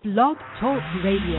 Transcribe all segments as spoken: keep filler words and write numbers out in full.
Blog Talk Radio.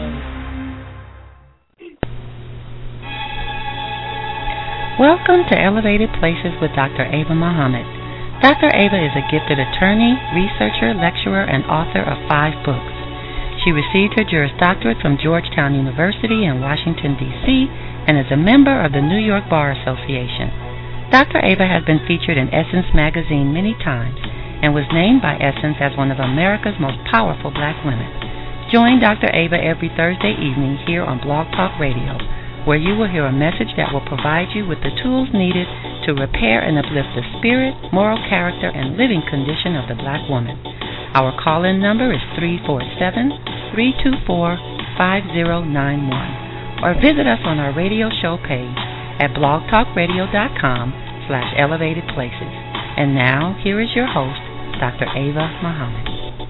Welcome to Elevated Places with Doctor Ava Muhammad. Doctor Ava is a gifted attorney, researcher, lecturer, and author of five books. She received her Juris Doctorate from Georgetown University in Washington, D C, and is a member of the New York Bar Association. Doctor Ava has been featured in Essence magazine many times and was named by Essence as one of America's most powerful black women. Join Doctor Ava every Thursday evening here on Blog Talk Radio, where you will hear a message that will provide you with the tools needed to repair and uplift the spirit, moral character, and living condition of the black woman. Our call-in number is three four seven, three two four, five zero nine one, or visit us on our radio show page at blogtalkradio.com slash elevated places. And now, here is your host, Doctor Ava Muhammad.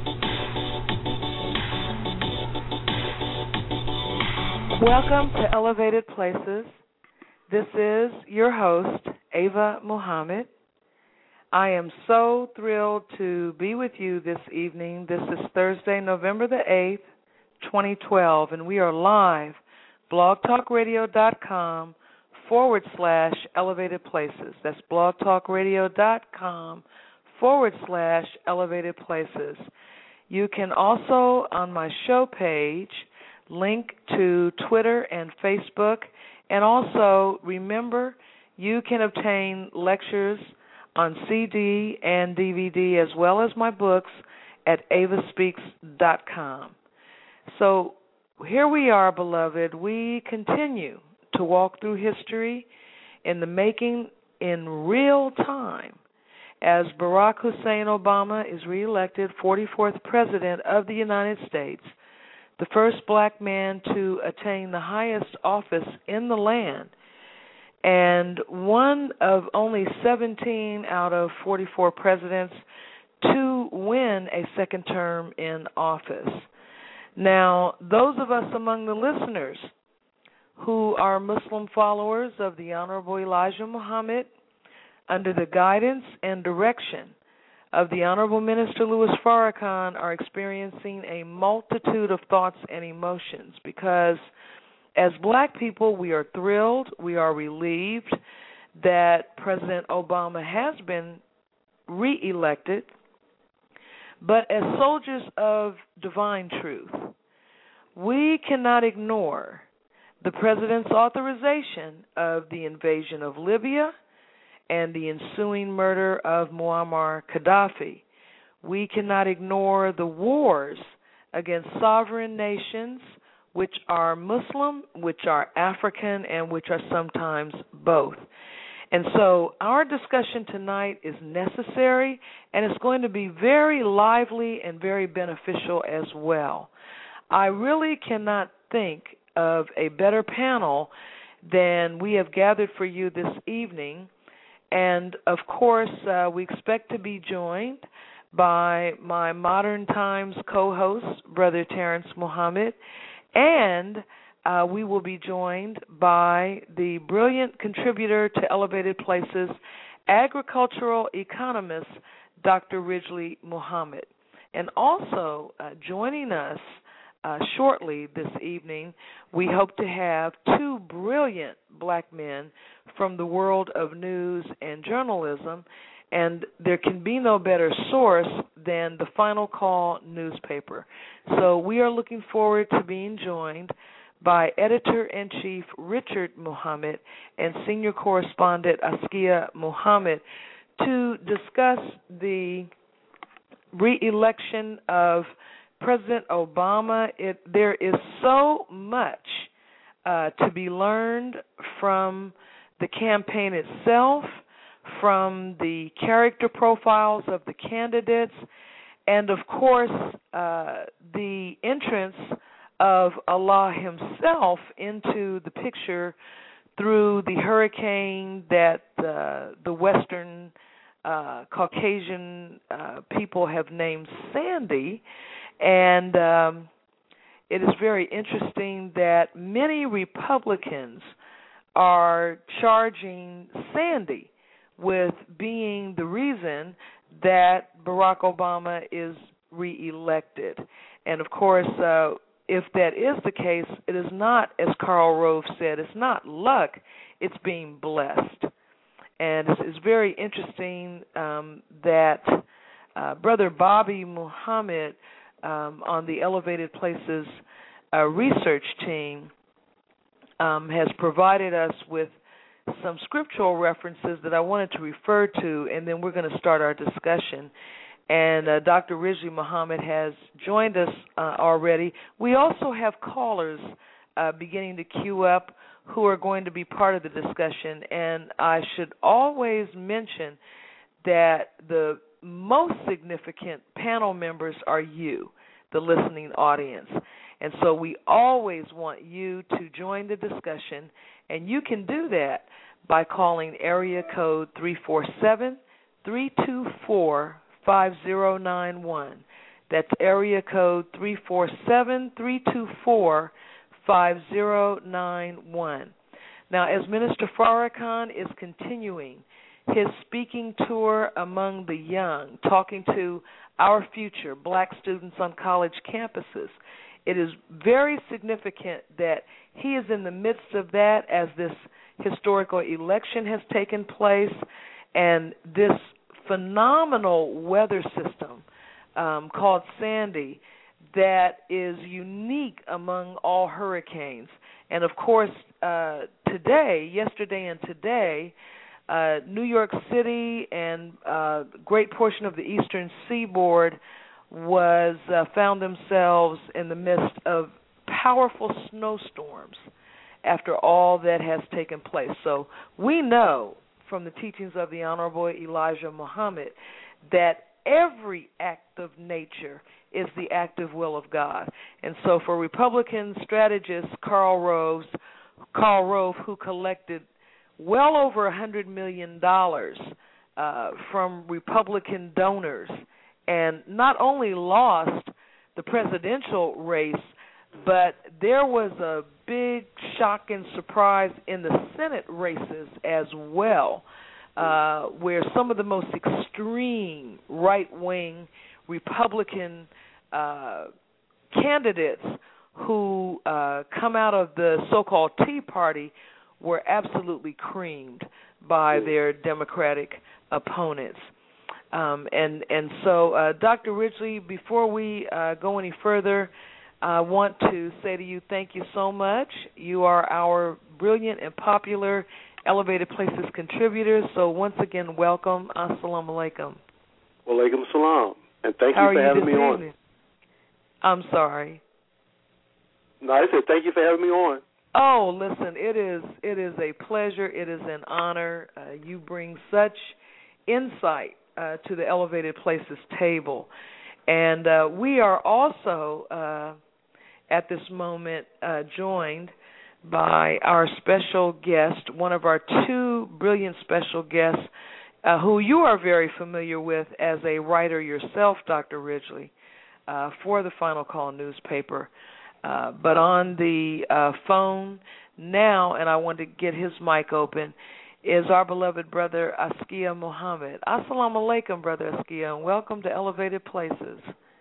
Welcome to Elevated Places. This is your host, Ava Muhammad. I am so thrilled to be with you this evening. This is Thursday, November the eighth, twenty twelve, and we are live, blogtalkradio.com forward slash elevated places. That's blogtalkradio.com forward slash elevated places. You can also, on my show page, link to Twitter and Facebook, and also remember you can obtain lectures on C D and D V D as well as my books at ava speaks dot com. So here we are, beloved. We continue to walk through history in the making in real time as Barack Hussein Obama is reelected forty-fourth President of the United States, the first black man to attain the highest office in the land, and one of only seventeen out of forty-four presidents to win a second term in office. Now, those of us among the listeners who are Muslim followers of the Honorable Elijah Muhammad, under the guidance and direction of the Honorable Minister Louis Farrakhan, are experiencing a multitude of thoughts and emotions because as black people, we are thrilled, we are relieved that President Obama has been reelected, but as soldiers of divine truth, we cannot ignore the President's authorization of the invasion of Libya and the ensuing murder of Muammar Gaddafi. We cannot ignore the wars against sovereign nations which are Muslim, which are African, and which are sometimes both. And so our discussion tonight is necessary, and it's going to be very lively and very beneficial as well. I really cannot think of a better panel than we have gathered for you this evening. And, of course, uh, we expect to be joined by my Modern Times co-host, Brother Terrence Muhammad, and uh, we will be joined by the brilliant contributor to Elevated Places, agricultural economist, Doctor Ridgely Muhammad. And also uh, joining us uh, shortly this evening, we hope to have two brilliant black men from the world of news and journalism, and there can be no better source than the Final Call newspaper. So we are looking forward to being joined by Editor-in-Chief Richard Muhammad and Senior Correspondent Askia Muhammad to discuss the re-election of President Obama. It, there is so much uh, to be learned from the campaign itself, from the character profiles of the candidates, and of course uh, the entrance of Allah himself into the picture through the hurricane that uh, the Western uh, Caucasian uh, people have named Sandy. And um, it is very interesting that many Republicans are charging Sandy with being the reason that Barack Obama is reelected. And, of course, uh, if that is the case, it is not, as Karl Rove said, it's not luck, it's being blessed. And it's, it's very interesting um, that uh, Brother Bobby Muhammad um, on the Elevated Places uh, research team um, has provided us with some scriptural references that I wanted to refer to, and then we're going to start our discussion. And uh, Doctor Ridgely Muhammad has joined us uh, already. We also have callers uh, beginning to queue up who are going to be part of the discussion. And I should always mention that the most significant panel members are you, the listening audience. And so we always want you to join the discussion, and you can do that by calling area code three four seven, three two four, five zero nine one. That's area code three four seven, three two four, five zero nine one. Now, as Minister Farrakhan is continuing his speaking tour among the young, talking to our future black students on college campuses, it is very significant that he is in the midst of that as this historical election has taken place, and this phenomenal weather system um, called Sandy that is unique among all hurricanes. And, of course, uh, today, yesterday and today, uh, New York City and a great portion of the eastern seaboard was uh, found themselves in the midst of powerful snowstorms after all that has taken place. So we know from the teachings of the Honorable Elijah Muhammad that every act of nature is the active will of God. And so for Republican strategist Karl Rove, Karl Rove, who collected well over one hundred million dollars uh, from Republican donors and not only lost the presidential race, but there was a big shock and surprise in the Senate races as well, uh, where some of the most extreme right-wing Republican uh, candidates who uh, come out of the so-called Tea Party were absolutely creamed by their Democratic opponents. Um, and, and so, uh, Doctor Ridgely, before we uh, go any further, I want to say to you, thank you so much. You are our brilliant and popular Elevated Places contributor. So once again, welcome. Assalamu alaikum. Wa alaikum salam. And thank How you for you having me evening? on. I'm sorry. No, I said thank you for having me on. Oh, listen, it is it is a pleasure. It is an honor. Uh, you bring such insight uh, to the Elevated Places table. And uh, we are also... Uh, at this moment uh, joined by our special guest, one of our two brilliant special guests, uh, who you are very familiar with as a writer yourself, Doctor Ridgely, uh, for the Final Call newspaper. Uh, but on the uh, phone now, and I want to get his mic open, is our beloved brother Askia Muhammad. Assalamu alaikum, Brother Askia, and welcome to Elevated Places.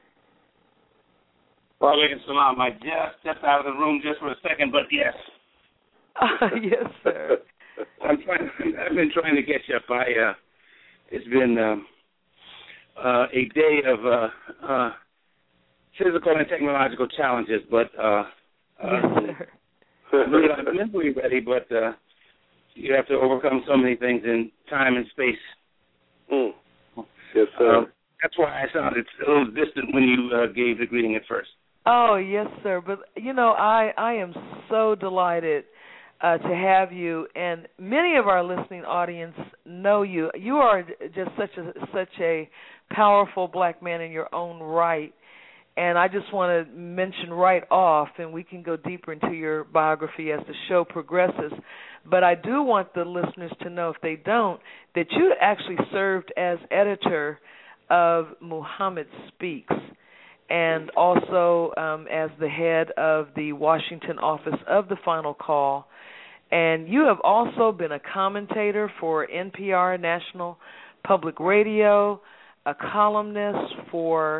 Wa alaikum salam. I just stepped out of the room just for a second, but yes. Uh, yes, sir. I'm trying. I've been trying to catch up. I. Uh, it's been um, uh, a day of uh, uh, physical and technological challenges, but uh, yes, uh, sir. I'm mentally ready. But uh, you have to overcome so many things in time and space. Mm. Yes, sir. Uh, that's why I sounded a little distant when you uh, gave the greeting at first. Oh, yes, sir. But, you know, I, I am so delighted uh, to have you, and many of our listening audience know you. You are just such a such a powerful black man in your own right, and I just want to mention right off, and we can go deeper into your biography as the show progresses, but I do want the listeners to know, if they don't, that you actually served as editor of Muhammad Speaks, and also um, as the head of the Washington office of The Final Call. And you have also been a commentator for N P R, National Public Radio, a columnist for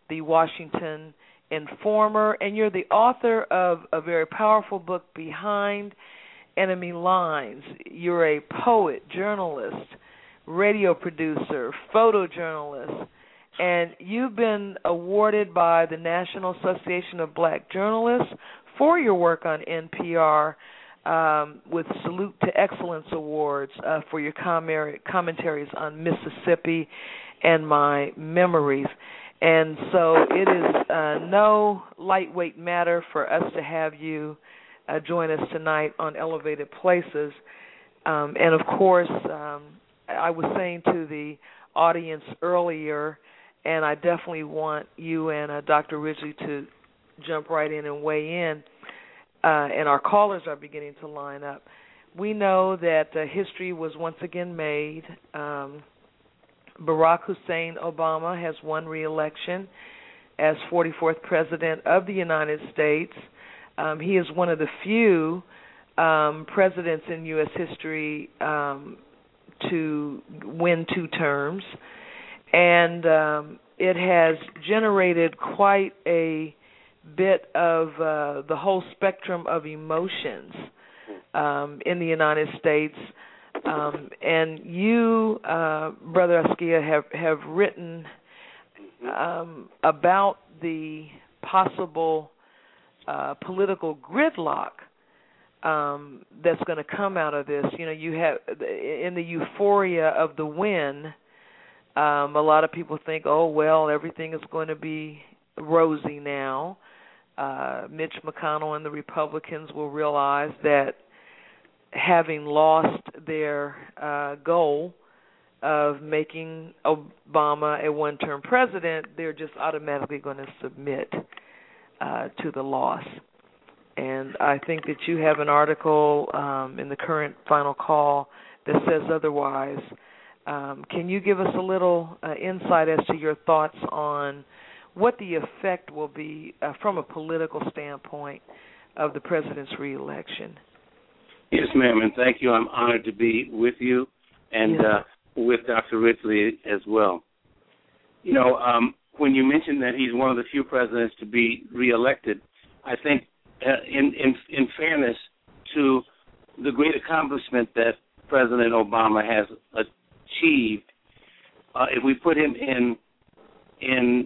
the Washington Informer, and you're the author of a very powerful book, Behind Enemy Lines. You're a poet, journalist, radio producer, photojournalist, and you've been awarded by the National Association of Black Journalists for your work on N P R um, with Salute to Excellence Awards uh, for your com- commentaries on Mississippi and My Memories. And so it is uh, no lightweight matter for us to have you uh, join us tonight on Elevated Places. Um, and, of course, um, I was saying to the audience earlier, and I definitely want you and uh, Doctor Ridgely to jump right in and weigh in, uh, and our callers are beginning to line up. We know that uh, history was once again made. Um, Barack Hussein Obama has won re-election as forty-fourth President of the United States. Um, he is one of the few um, presidents in U S history um, to win two terms, and um, it has generated quite a bit of uh, the whole spectrum of emotions um, in the United States. Um, and you, uh, Brother Askia, have, have written um, about the possible uh, political gridlock um, that's going to come out of this. You know, you have in the euphoria of the win, um, a lot of people think, oh, well, everything is going to be rosy now. Uh, Mitch McConnell and the Republicans will realize that having lost their uh, goal of making Obama a one-term president, they're just automatically going to submit uh, to the loss. And I think that you have an article um, in the current Final Call that says otherwise. Um, can you give us a little uh, insight as to your thoughts on what the effect will be uh, from a political standpoint of the president's re-election? Yes, ma'am, and thank you. I'm honored to be with you and yes. uh, with Doctor Ridgely as well. You know, um, when you mentioned that he's one of the few presidents to be reelected, I think uh, in, in in fairness to the great accomplishment that President Obama has achieved, uh, if we put him in in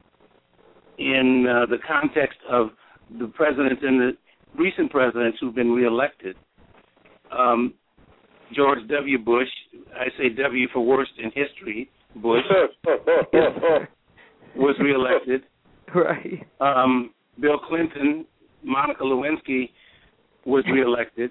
in uh, the context of the presidents and the recent presidents who've been reelected, Um, George W. Bush, I say W for worst in history, Bush, was reelected. Right. Um, Bill Clinton, Monica Lewinsky was reelected.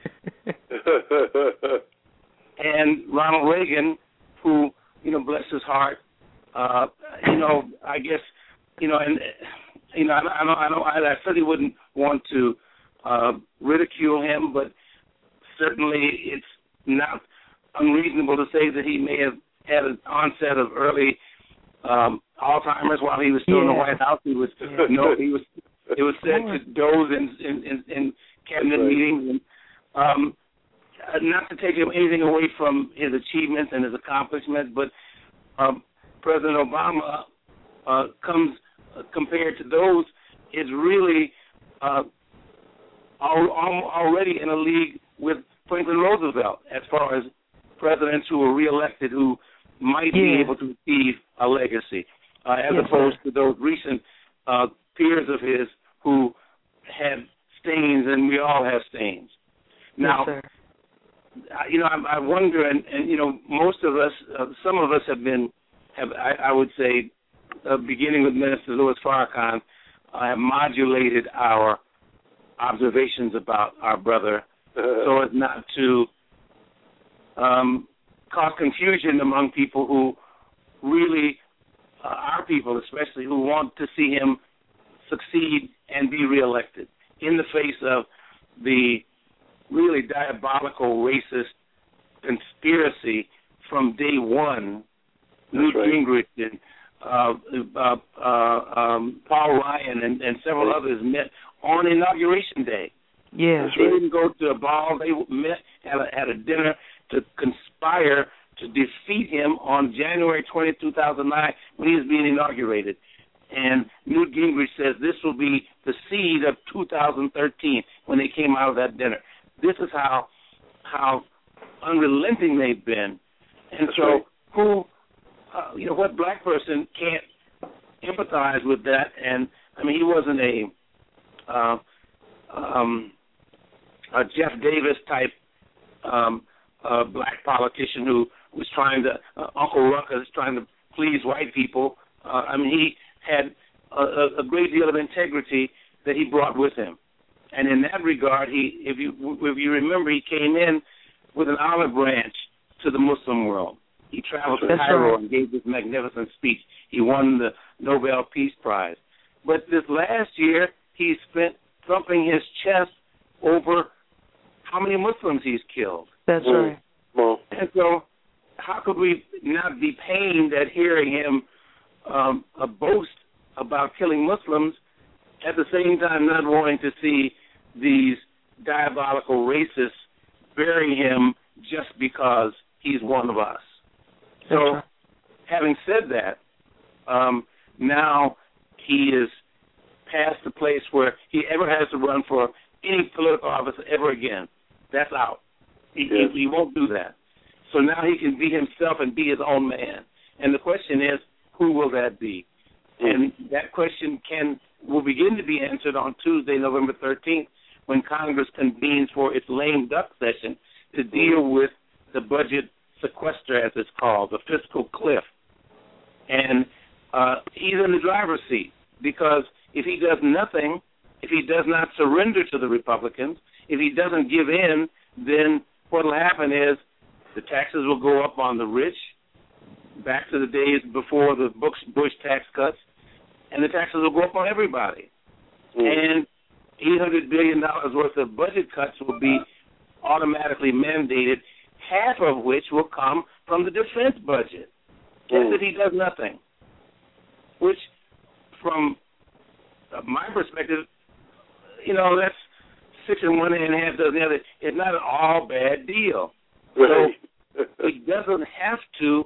And Ronald Reagan, who, you know, bless his heart, uh, you know, I guess, you know, and, you know, I, I don't, I don't, I certainly wouldn't want to uh, ridicule him, but certainly it's not unreasonable to say that he may have had an onset of early um, Alzheimer's while he was still yeah. in the White House. He was, yeah. no, he was, it was said to doze in, in, in, in cabinet right. meetings. And, um, not to take anything away from his achievements and his accomplishments, but um, President Obama uh, comes uh, compared to those is really uh, al- al- already in a league with Franklin Roosevelt as far as presidents who were reelected who might yeah. be able to achieve a legacy, uh, as yes, opposed sir. to those recent uh, peers of his who had stains, and we all have stains. Now, yes, sir. you know, I, I wonder, and, and you know, most of us, uh, some of us have been, have I, I would say, uh, beginning with Minister Louis Farrakhan, uh, have modulated our observations about our brother so as not to um, cause confusion among people who really, uh, our people especially, who want to see him succeed and be reelected in the face of the really diabolical racist conspiracy from day one. Newt right. Gingrich and uh, uh, uh, um, Paul Ryan and, and several right. others met on Inauguration Day. Yeah, they right. didn't go to a ball. They met at a, at a dinner to conspire to defeat him on January twentieth, two thousand nine, when he was being inaugurated. And Newt Gingrich says this will be the seed of two thousand thirteen when they came out of that dinner. This is how how unrelenting they've been. And That's so right. who, uh, you know, what black person can't empathize with that? And, I mean, he wasn't a, uh, um, a Jeff Davis type um, uh, black politician who was trying to, uh, Uncle Ruckus trying to please white people. Uh, I mean, he had a, a great deal of integrity that he brought with him. And in that regard, he, if you if you remember, he came in with an olive branch to the Muslim world. He traveled to That's Cairo right. and gave this magnificent speech. He won the Nobel Peace Prize. But this last year, he spent thumping his chest over how many Muslims he's killed. That's Mm. right. Well, And so how could we not be pained at hearing him um, a boast about killing Muslims, at the same time not wanting to see these diabolical racists bury him just because he's one of us? So, That's right. having said that, um, now he is past the place where he ever has to run for any political office ever again. That's out. He, Yes. he, he won't do that. So now he can be himself and be his own man. And the question is, who will that be? Mm. And that question can will begin to be answered on Tuesday, November thirteenth, when Congress convenes for its lame duck session to deal with the budget sequester, as it's called, the fiscal cliff. And uh, he's in the driver's seat because if he does nothing, if he does not surrender to the Republicans, if he doesn't give in, then what will happen is the taxes will go up on the rich, back to the days before the Bush, Bush tax cuts, and the taxes will go up on everybody. mm. And eight hundred billion dollars worth of budget cuts will be automatically mandated, half of which will come from the defense budget. Just Mm. that he does nothing. Which, from my perspective, you know, that's six and one and a half dozen the other. It's not an all bad deal. Right. So he doesn't have to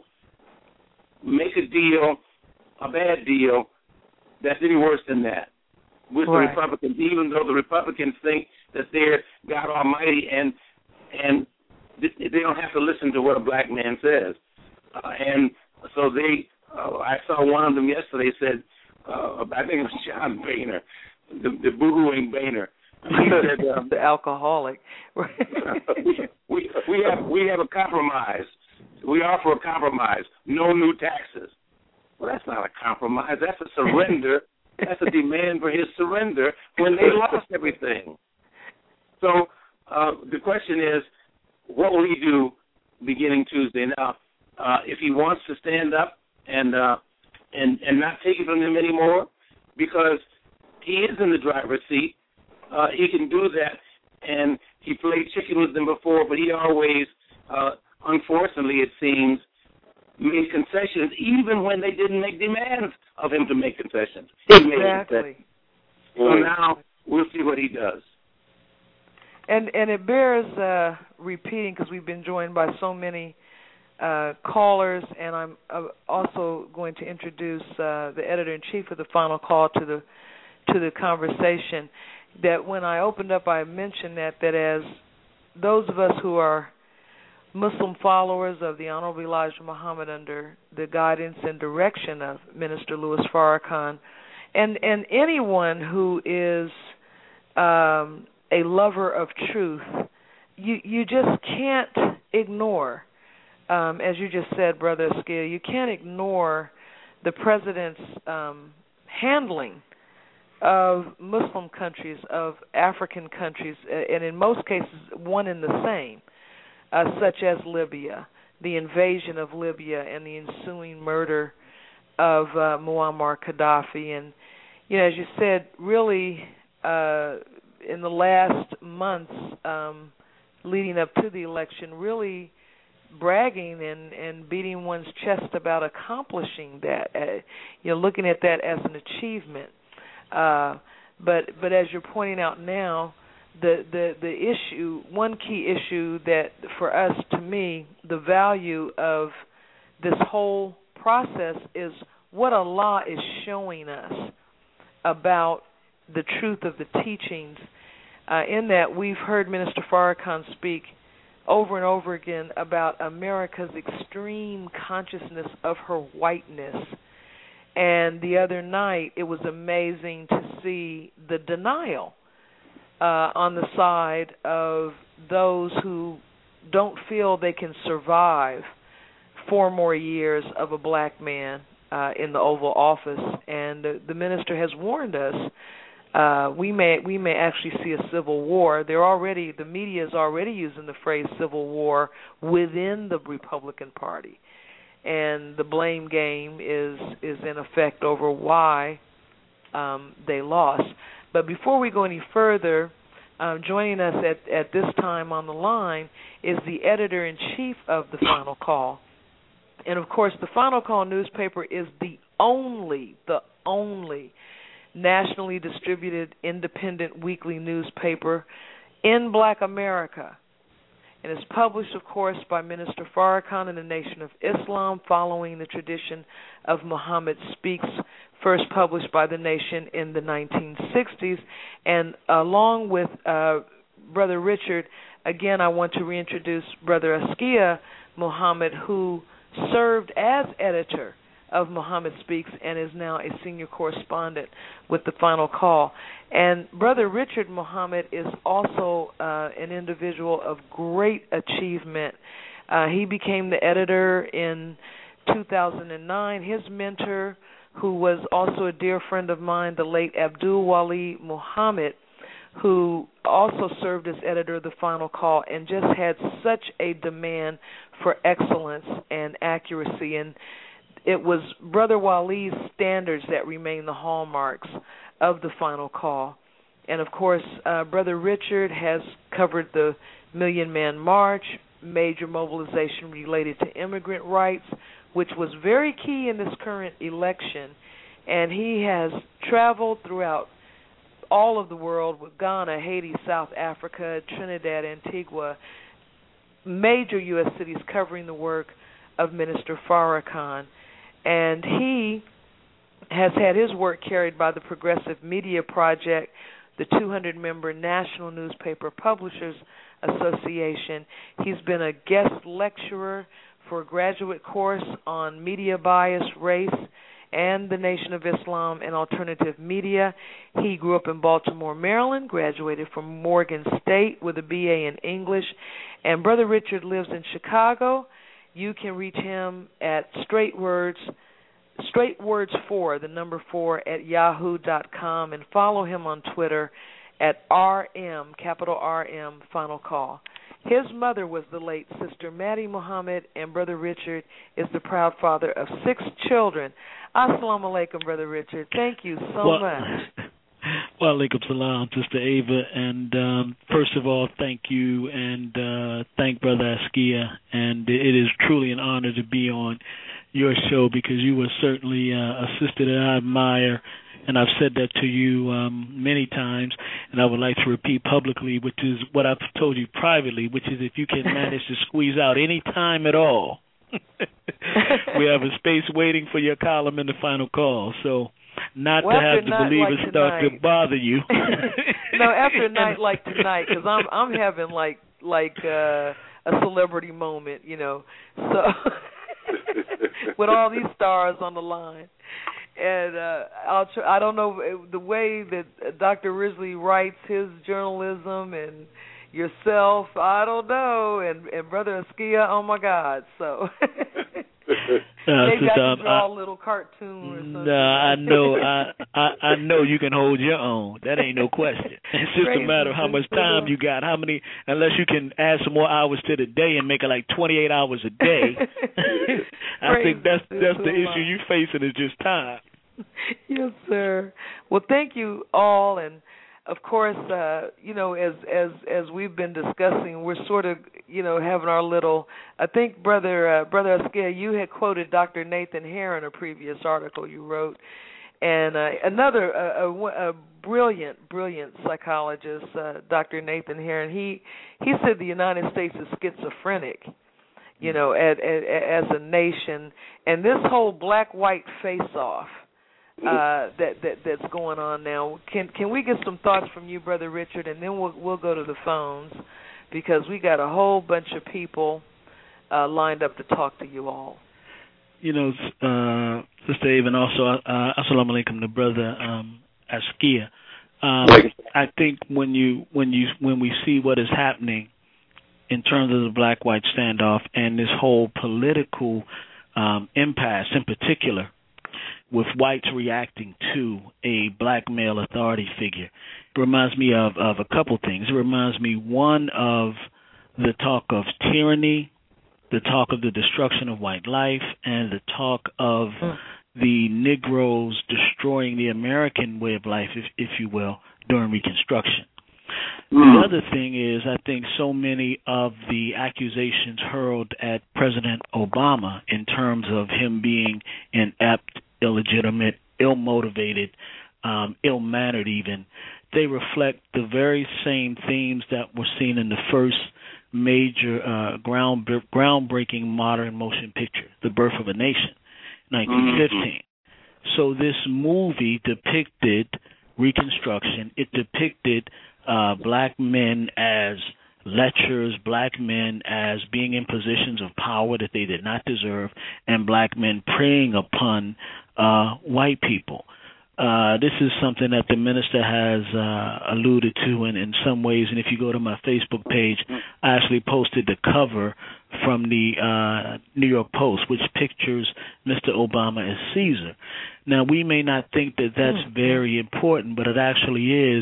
make a deal, a bad deal, that's any worse than that with Right. the Republicans, even though the Republicans think that they're God Almighty and and they don't have to listen to what a black man says. Uh, and so they, uh, I saw one of them yesterday said, uh, I think it was John Boehner, the, the boohooing Boehner. He said, um, The alcoholic. we, we we have we have a compromise. We offer a compromise. No new taxes. Well, that's not a compromise. That's a surrender. That's a demand for his surrender when they lost everything. So uh, the question is, what will he do beginning Tuesday? Now, uh, if he wants to stand up and uh, and and not take it from them anymore, because he is in the driver's seat, uh, he can do that. And he played chicken with them before, but he always, uh, unfortunately, it seems, made concessions, even when they didn't make demands of him to make concessions. He made Exactly. concessions. So now we'll see what he does. And and it bears uh, repeating because we've been joined by so many uh, callers, and I'm uh, also going to introduce uh, the editor-in-chief of the Final Call to the to the conversation. That when I opened up, I mentioned that that as those of us who are Muslim followers of the Honorable Elijah Muhammad under the guidance and direction of Minister Louis Farrakhan, and and anyone who is um, a lover of truth, you you just can't ignore, um, as you just said, Brother Skill, you can't ignore the president's um, handling of Muslim countries, of African countries, and in most cases one and the same, uh, such as Libya, the invasion of Libya and the ensuing murder of uh, Muammar Gaddafi. And, you know, as you said, really uh, in the last months um, leading up to the election, really bragging and, and beating one's chest about accomplishing that, uh, you know, looking at that as an achievement. Uh, but but as you're pointing out now, the, the, the issue, one key issue that for us, to me, the value of this whole process is what Allah is showing us about the truth of the teachings, uh, in that we've heard Minister Farrakhan speak over and over again about America's extreme consciousness of her whiteness. And the other night, it was amazing to see the denial uh, on the side of those who don't feel they can survive four more years of a black man uh, in the Oval Office. And the, the minister has warned us uh, we may we may actually see a civil war. They're already the media is already using the phrase civil war within the Republican Party, and the blame game is is in effect over why um, they lost. But before we go any further, um, joining us at, at this time on the line is the editor-in-chief of The Final Call. And, of course, the Final Call newspaper is the only, the only nationally distributed independent weekly newspaper in Black America. And it's published, of course, by Minister Farrakhan and the Nation of Islam, following the tradition of Muhammad Speaks, first published by the Nation in the nineteen sixties. And along with uh, Brother Richard, again, I want to reintroduce Brother Askia Muhammad, who served as editor of Muhammad Speaks and is now a senior correspondent with The Final Call. And Brother Richard Muhammad is also uh, an individual of great achievement. Uh, he became the editor in two thousand nine. His mentor, who was also a dear friend of mine, the late Abdul Wali Muhammad, who also served as editor of The Final Call and just had such a demand for excellence and accuracy. And it was Brother Wali's standards that remain the hallmarks of The Final Call. And, of course, uh, Brother Richard has covered the Million Man March, major mobilization related to immigrant rights, which was very key in this current election. And he has traveled throughout all of the world with Ghana, Haiti, South Africa, Trinidad, Antigua, major U S cities covering the work of Minister Farrakhan. And he has had his work carried by the Progressive Media Project, the two hundred member National Newspaper Publishers Association. He's been a guest lecturer for a graduate course on media bias, race, and the Nation of Islam and alternative media. He grew up in Baltimore, Maryland, graduated from Morgan State with a B A in English. And Brother Richard lives in Chicago. You can reach him at Straight Words, Straight Words four, the number four, at yahoo dot com, and follow him on Twitter at R M, capital R M, Final Call. His mother was the late Sister Maddie Muhammad, and Brother Richard is the proud father of six children. Assalamu alaikum, Brother Richard. Thank you so well, much. Wa alaikum salam, Sister Ava. And um, first of all, thank you, and uh, thank Brother Askia. And it is truly an honor to be on your show, because you were certainly uh, a sister that I admire. And I've said that to you um, many times, and I would like to repeat publicly, which is what I've told you privately, which is if you can manage to squeeze out any time at all, we have a space waiting for your column in The Final Call. So not well, to have the believers like start to bother you. No, after a night like tonight, because I'm I'm having like like uh, a celebrity moment, you know, so with all these stars on the line. And uh, I'll tr- I don't know the way that Doctor Risley writes his journalism, and yourself, I don't know, and, and Brother Askia, oh my God, so maybe I can draw a little cartoon or something. No, I know, I, I I know you can hold your own. That ain't no question. It's just a matter of how much time you got, how many, unless you can add some more hours to the day and make it like twenty-eight hours a day. I think that's that's the issue you facing is just time. Yes, sir. Well, thank you all, and of course, uh, you know, as as as we've been discussing, we're sort of, you know, having our little. I think, brother uh, brother Askia, you had quoted Doctor Nathan Hare in a previous article you wrote, and uh, another uh, a, a brilliant, brilliant psychologist, uh, Doctor Nathan Hare, and he he said the United States is schizophrenic. you know, as, as a nation, and this whole black-white face-off uh, that, that that's going on now. Can can we get some thoughts from you, Brother Richard, and then we'll we'll go to the phones because we got a whole bunch of people uh, lined up to talk to you all. You know, uh, Sister Ava, and also uh, assalamu alaikum to Brother um, Askia. Um, I think when you when you when we see what is happening in terms of the black-white standoff and this whole political um, impasse in particular, with whites reacting to a black male authority figure, it reminds me of, of a couple things. It reminds me, one, of the talk of tyranny, the talk of the destruction of white life, and the talk of mm. the Negroes destroying the American way of life, if, if you will, during Reconstruction. Mm. The other thing is, I think so many of the accusations hurled at President Obama in terms of him being inept, illegitimate, ill-motivated, um, ill-mannered even, they reflect the very same themes that were seen in the first major uh, ground groundbreaking modern motion picture, The Birth of a Nation, nineteen fifteen. Mm-hmm. So this movie depicted Reconstruction. It depicted uh, black men as lechers, black men as being in positions of power that they did not deserve, and black men preying upon uh, white people. Uh, this is something that the minister has uh, alluded to in, in some ways, and if you go to my Facebook page, I actually posted the cover from the uh, New York Post, which pictures Mister Obama as Caesar. Now, we may not think that that's very important, but it actually is.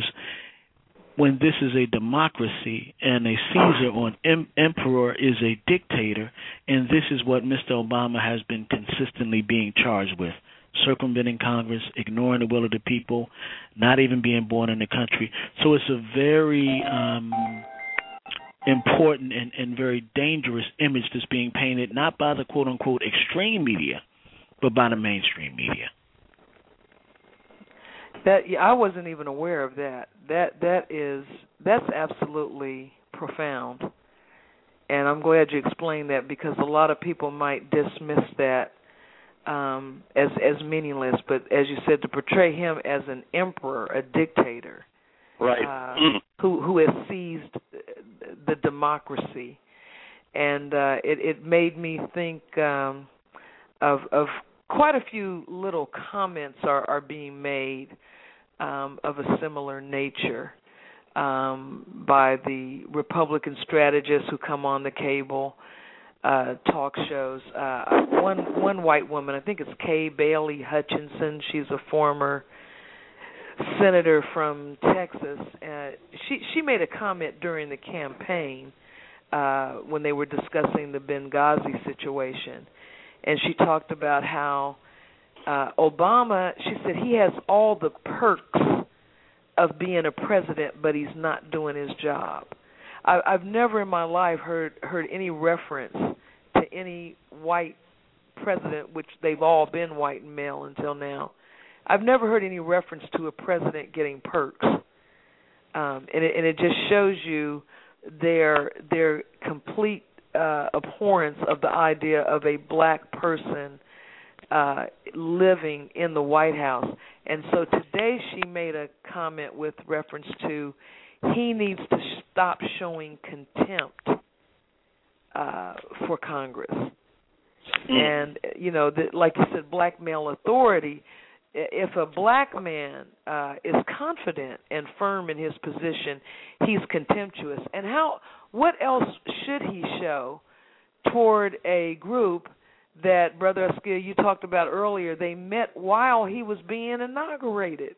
When this is a democracy and a Caesar or an em- emperor is a dictator, and this is what Mister Obama has been consistently being charged with: circumventing Congress, ignoring the will of the people, not even being born in the country. So it's a very um, important and, and very dangerous image that's being painted, not by the quote-unquote extreme media, but by the mainstream media. That yeah, I wasn't even aware of that. That that is that's absolutely profound, and I'm glad you explained that because a lot of people might dismiss that um, as as meaningless. But as you said, to portray him as an emperor, a dictator, right, uh, mm. who who has seized the democracy, and uh, it it made me think um, of of quite a few little comments are are being made. Um, of a similar nature um, by the Republican strategists who come on the cable uh, talk shows. Uh, one one white woman, I think it's Kay Bailey Hutchinson. She's a former senator from Texas. Uh, she she made a comment during the campaign uh, when they were discussing the Benghazi situation, and she talked about how Uh, Obama, she said, he has all the perks of being a president, but he's not doing his job. I, I've never in my life heard heard any reference to any white president, which they've all been white and male until now. I've never heard any reference to a president getting perks, um, and, it, and it just shows you their their complete uh, abhorrence of the idea of a black person Uh, living in the White House. And so today she made a comment with reference to he needs to stop showing contempt uh, for Congress. And, you know, the, like you said, black male authority, if a black man uh, is confident and firm in his position, he's contemptuous. And how? What else should he show toward a group that, Brother Askia, you talked about earlier? They met while he was being inaugurated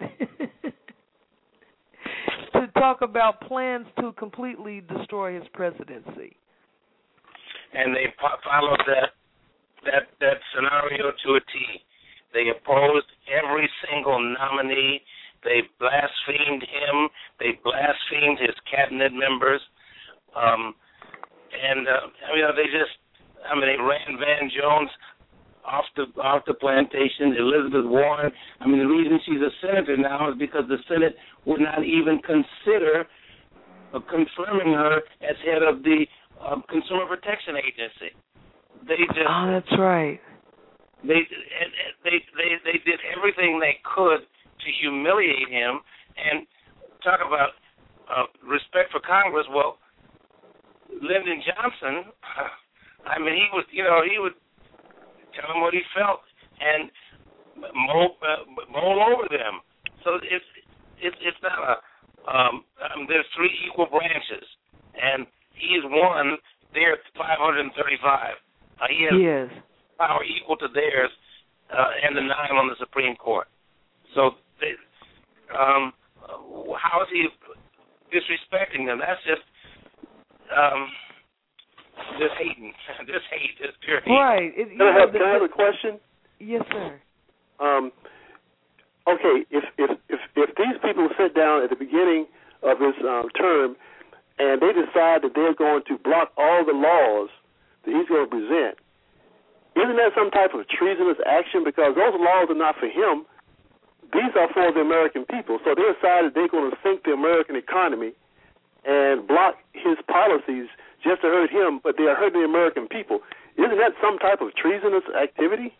to talk about plans to completely destroy his presidency. And they followed that that that scenario to a T. They opposed every single nominee. They blasphemed him. They blasphemed his cabinet members. Um, and uh, I mean, they just. I mean, they ran Van Jones off the off the plantation, Elizabeth Warren. I mean, the reason she's a senator now is because the Senate would not even consider uh, confirming her as head of the uh, Consumer Protection Agency. They just oh, that's right. They they they they did everything they could to humiliate him and talk about uh, respect for Congress. Well, Lyndon Johnson, I mean, he was, you know, he would tell them what he felt and mow, uh, mow over them. So it's it's it's not a. Um, um, there's three equal branches, and he is one. They're five hundred thirty-five. Uh, he has yes. power equal to theirs, uh, and the nine on the Supreme Court. So, they, um, how is he disrespecting them? That's just um, just hating, just hate, just pure hate. Right. It, can, I have, the, can I have a question? Yes, sir. Um, okay, if, if if if these people sit down at the beginning of his um, term and they decide that they're going to block all the laws that he's going to present, isn't that some type of treasonous action? Because those laws are not for him. These are for the American people. So they decided they're going to sink the American economy and block his policies just to hurt him, but they are hurting the American people. Isn't that some type of treasonous activity?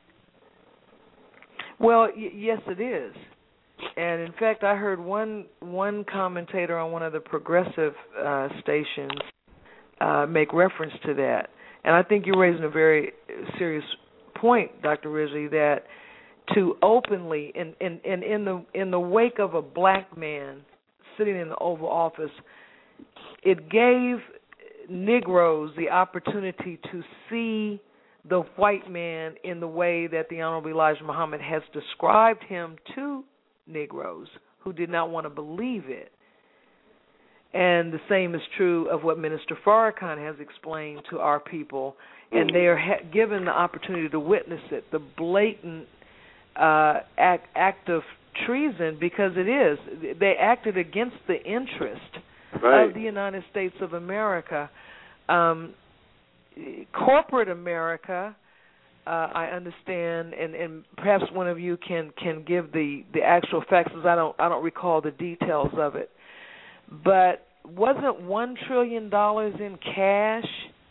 Well, y- yes, it is. And in fact, I heard one one commentator on one of the progressive uh, stations uh, make reference to that. And I think you're raising a very serious point, Doctor Rizzi, that to openly, in, in, in, in the in the wake of a black man sitting in the Oval Office, it gave Negroes the opportunity to see the white man in the way that the Honorable Elijah Muhammad has described him to Negroes who did not want to believe it. And the same is true of what Minister Farrakhan has explained to our people, and they are ha- given the opportunity to witness it, the blatant uh, act, act of treason, because it is. They acted against the interest right. of the United States of America. Um, corporate America, uh, I understand, and, and perhaps one of you can, can give the, the actual facts, because I don't I don't recall the details of it. But wasn't one trillion dollars in cash?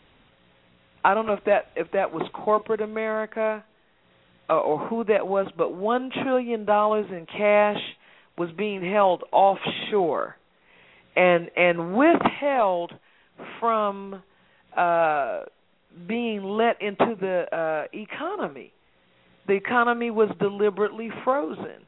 I don't know if that if that was corporate America uh, or who that was, but one trillion dollars in cash was being held offshore and and withheld from uh, being let into the uh, economy. The economy was deliberately frozen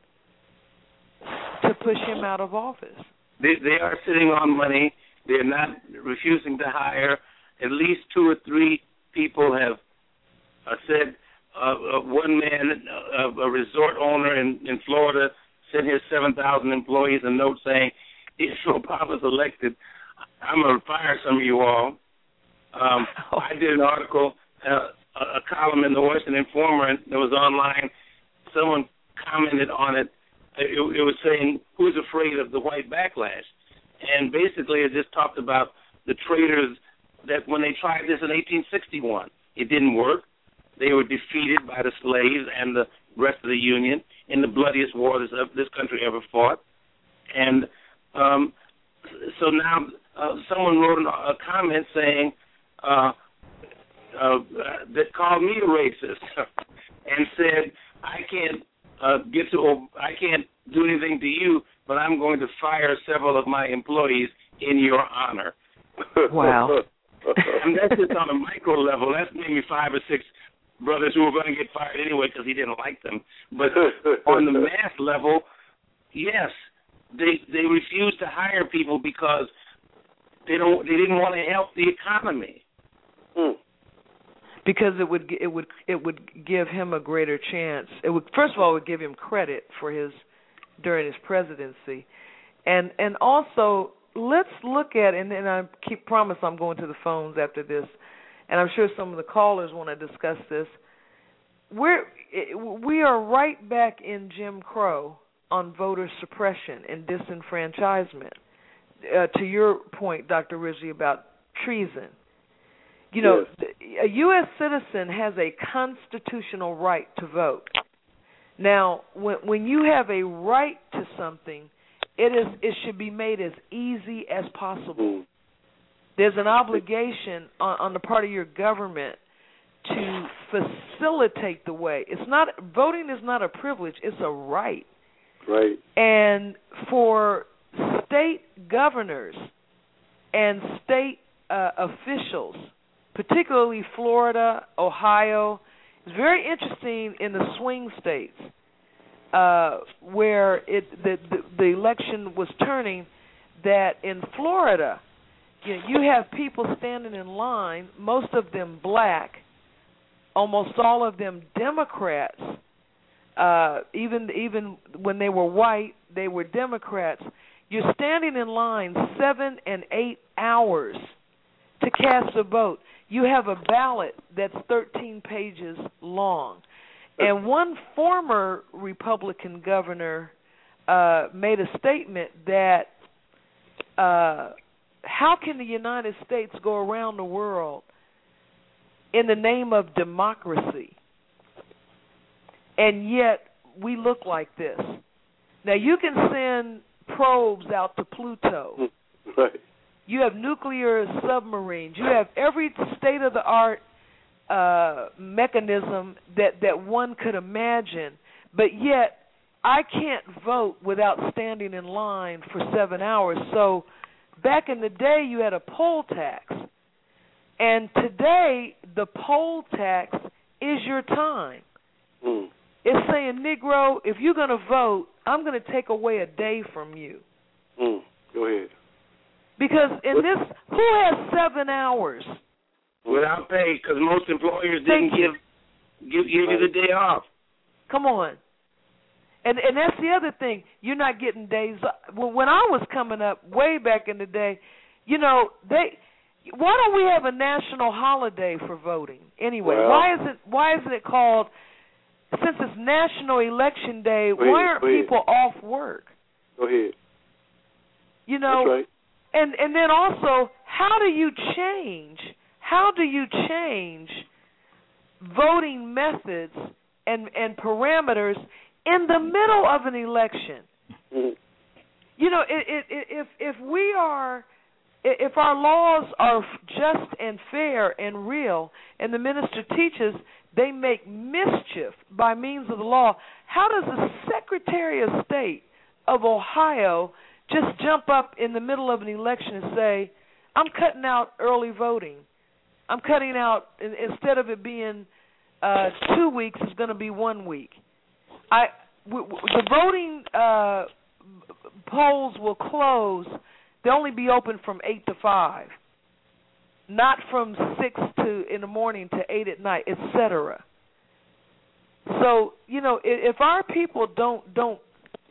to push him out of office. They, they are sitting on money. They're not refusing to hire. At least two or three people have uh, said, uh, uh, one man, uh, a resort owner in, in Florida, sent his seven thousand employees a note saying, if Obama's elected, I'm going to fire some of you all. Um, I did an article, uh, a column in the Washington Informer that was online. Someone commented on it. It, it was saying, who's afraid of the white backlash? And basically it just talked about the traitors that when they tried this in eighteen sixty-one, it didn't work. They were defeated by the slaves and the rest of the Union in the bloodiest war this, this country ever fought. And um, so now uh, someone wrote a comment saying uh, uh, that called me a racist and said, I can't Uh, get to, I can't do anything to you, but I'm going to fire several of my employees in your honor. Wow. And that's just on a micro level. That's maybe five or six brothers who were going to get fired anyway because he didn't like them. But on the mass level, yes, they they refuse to hire people because they don't they didn't want to help the economy. Mm. Because it would it would it would give him a greater chance. It would first of all it would give him credit for his during his presidency, and and also let's look at and, and I keep promise I'm going to the phones after this, and I'm sure some of the callers want to discuss this. We're we are right back in Jim Crow on voter suppression and disenfranchisement. Uh, to your point, Doctor Rizzi, about treason. You know, yes. A U S citizen has a constitutional right to vote. Now, when when you have a right to something, it is it should be made as easy as possible. There's an obligation on, on the part of your government to facilitate the way. It's not voting is not a privilege, it's a right. Right. And for state governors and state uh, officials, particularly Florida, Ohio, it's very interesting in the swing states uh, where it the, the the election was turning, that in Florida, you know, you have people standing in line, most of them black, almost all of them Democrats. Uh, even even when they were white, they were Democrats. You're standing in line seven and eight hours to cast a vote. You have a ballot that's thirteen pages long. And one former Republican governor uh, made a statement that uh, how can the United States go around the world in the name of democracy, and yet we look like this? Now, you can send probes out to Pluto. Right. You have nuclear submarines. You have every state-of-the-art uh, mechanism that, that one could imagine, but yet I can't vote without standing in line for seven hours. So back in the day, you had a poll tax, and today the poll tax is your time. Mm. It's saying, Negro, if you're going to vote, I'm going to take away a day from you. Mm. Go ahead. Because in this, who has seven hours? Without pay, because most employers Thank didn't you. give give give you the day off. Come on. And and that's the other thing. You're not getting days. Well, when I was coming up way back in the day, you know, they. Why don't we have a national holiday for voting anyway? Well, why isn't why isn't it called? Since it's National Election Day, go ahead, why aren't go ahead. people off work? Go ahead. You know. That's right. And and then also, how do you change? How do you change voting methods and and parameters in the middle of an election? Mm-hmm. You know, it, it, it, if if we are, if our laws are just and fair and real, and the minister teaches they make mischief by means of the law, how does the Secretary of State of Ohio just jump up in the middle of an election and say, I'm cutting out early voting. I'm cutting out, instead of it being uh, two weeks, it's going to be one week. I, w- w- the voting uh, polls will close. They'll only be open from eight to five, not from six to in the morning to eight at night, et cetera. So, you know, if, if our people don't don't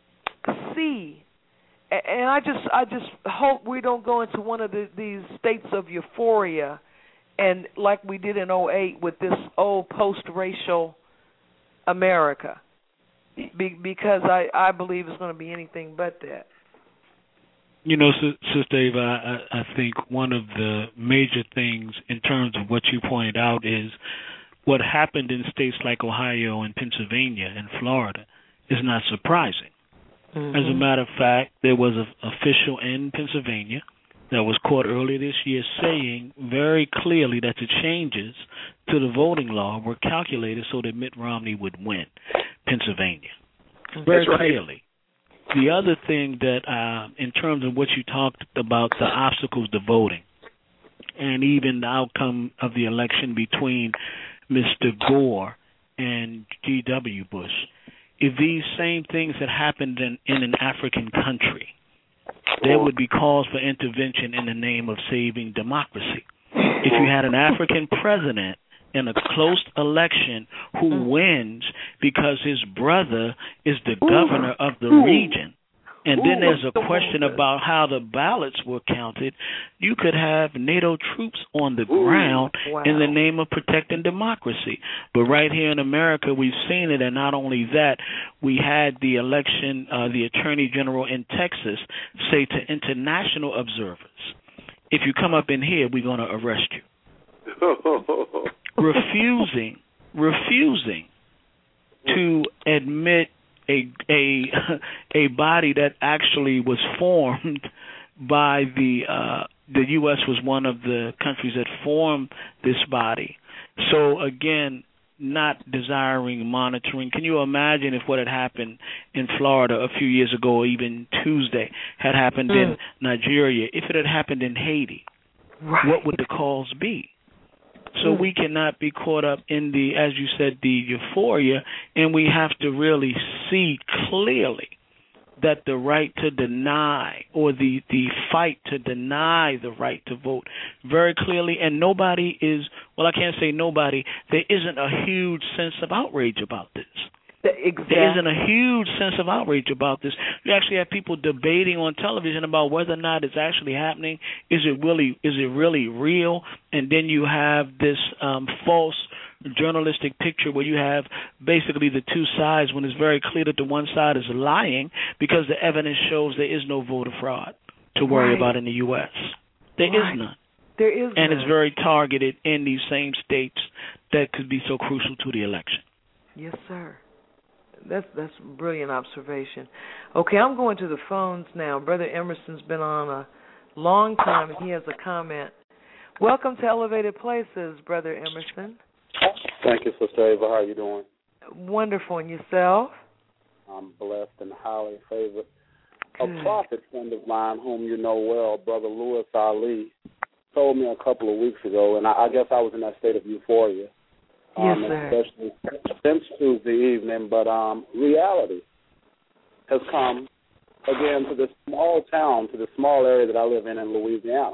see, and I just I just hope we don't go into one of the, these states of euphoria, and like we did in oh eight with this old post-racial America, Be, because I, I believe it's going to be anything but that. You know, Sister Ava, I, I think one of the major things in terms of what you pointed out is what happened in states like Ohio and Pennsylvania and Florida is not surprising. Mm-hmm. As a matter of fact, there was an official in Pennsylvania that was caught earlier this year saying very clearly that the changes to the voting law were calculated so that Mitt Romney would win Pennsylvania. Very That's clearly. Right. The other thing that, uh, in terms of what you talked about, the obstacles to voting, and even the outcome of the election between Mister Gore and G W Bush, if these same things had happened in, in an African country, there would be calls for intervention in the name of saving democracy. If you had an African president in a close election who wins because his brother is the governor of the region, and then there's a question about how the ballots were counted, you could have NATO troops on the ground wow. in the name of protecting democracy. But right here in America, we've seen it, and not only that, we had the election, uh, the Attorney General in Texas say to international observers, if you come up in here, we're going to arrest you. refusing, refusing to admit a a a body that actually was formed by the uh, the U S was one of the countries that formed this body, So, again, not desiring monitoring. Can you imagine if what had happened in Florida a few years ago, or even Tuesday, had happened mm. in Nigeria? If it had happened in Haiti, right. what would the calls be? So mm. we cannot be caught up in the, as you said, the euphoria, and we have to really see clearly that the right to deny, or the, the fight to deny the right to vote, very clearly, and nobody is, well, I can't say nobody, there isn't a huge sense of outrage about this. Exactly. There isn't a huge sense of outrage about this. You actually have people debating on television about whether or not it's actually happening. Is it really, is it really real? And then you have this um, false journalistic picture where you have basically the two sides, when it's very clear that the one side is lying because the evidence shows there is no voter fraud to worry right. about in the U S There right. is none. There is and none. It's very targeted in these same states that could be so crucial to the election. Yes, sir. That's that's a brilliant observation. Okay, I'm going to the phones now. Brother Emerson's been on a long time, and he has a comment. Welcome to Elevated Places, Brother Emerson. Thank you, Sister Ava. How are you doing? Wonderful. And yourself? I'm blessed and highly favored. Good. A prophet friend of mine, whom you know well, Brother Louis Ali, told me a couple of weeks ago, and I, I guess I was in that state of euphoria. Yes, um, sir. Especially since Tuesday evening, but um, reality has come again to this small town, to the small area that I live in in Louisiana.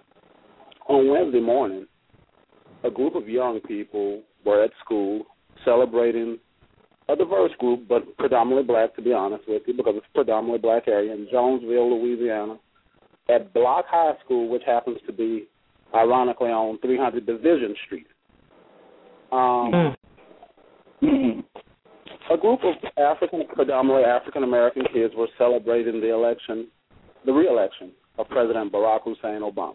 On Wednesday morning, a group of young people were at school celebrating a diverse group, but predominantly black, to be honest with you, because it's a predominantly black area in Jonesville, Louisiana, at Block High School, which happens to be, ironically, on three hundred Division Street. Um, mm. A group of African, predominantly African-American kids were celebrating the election, the re-election of President Barack Hussein Obama.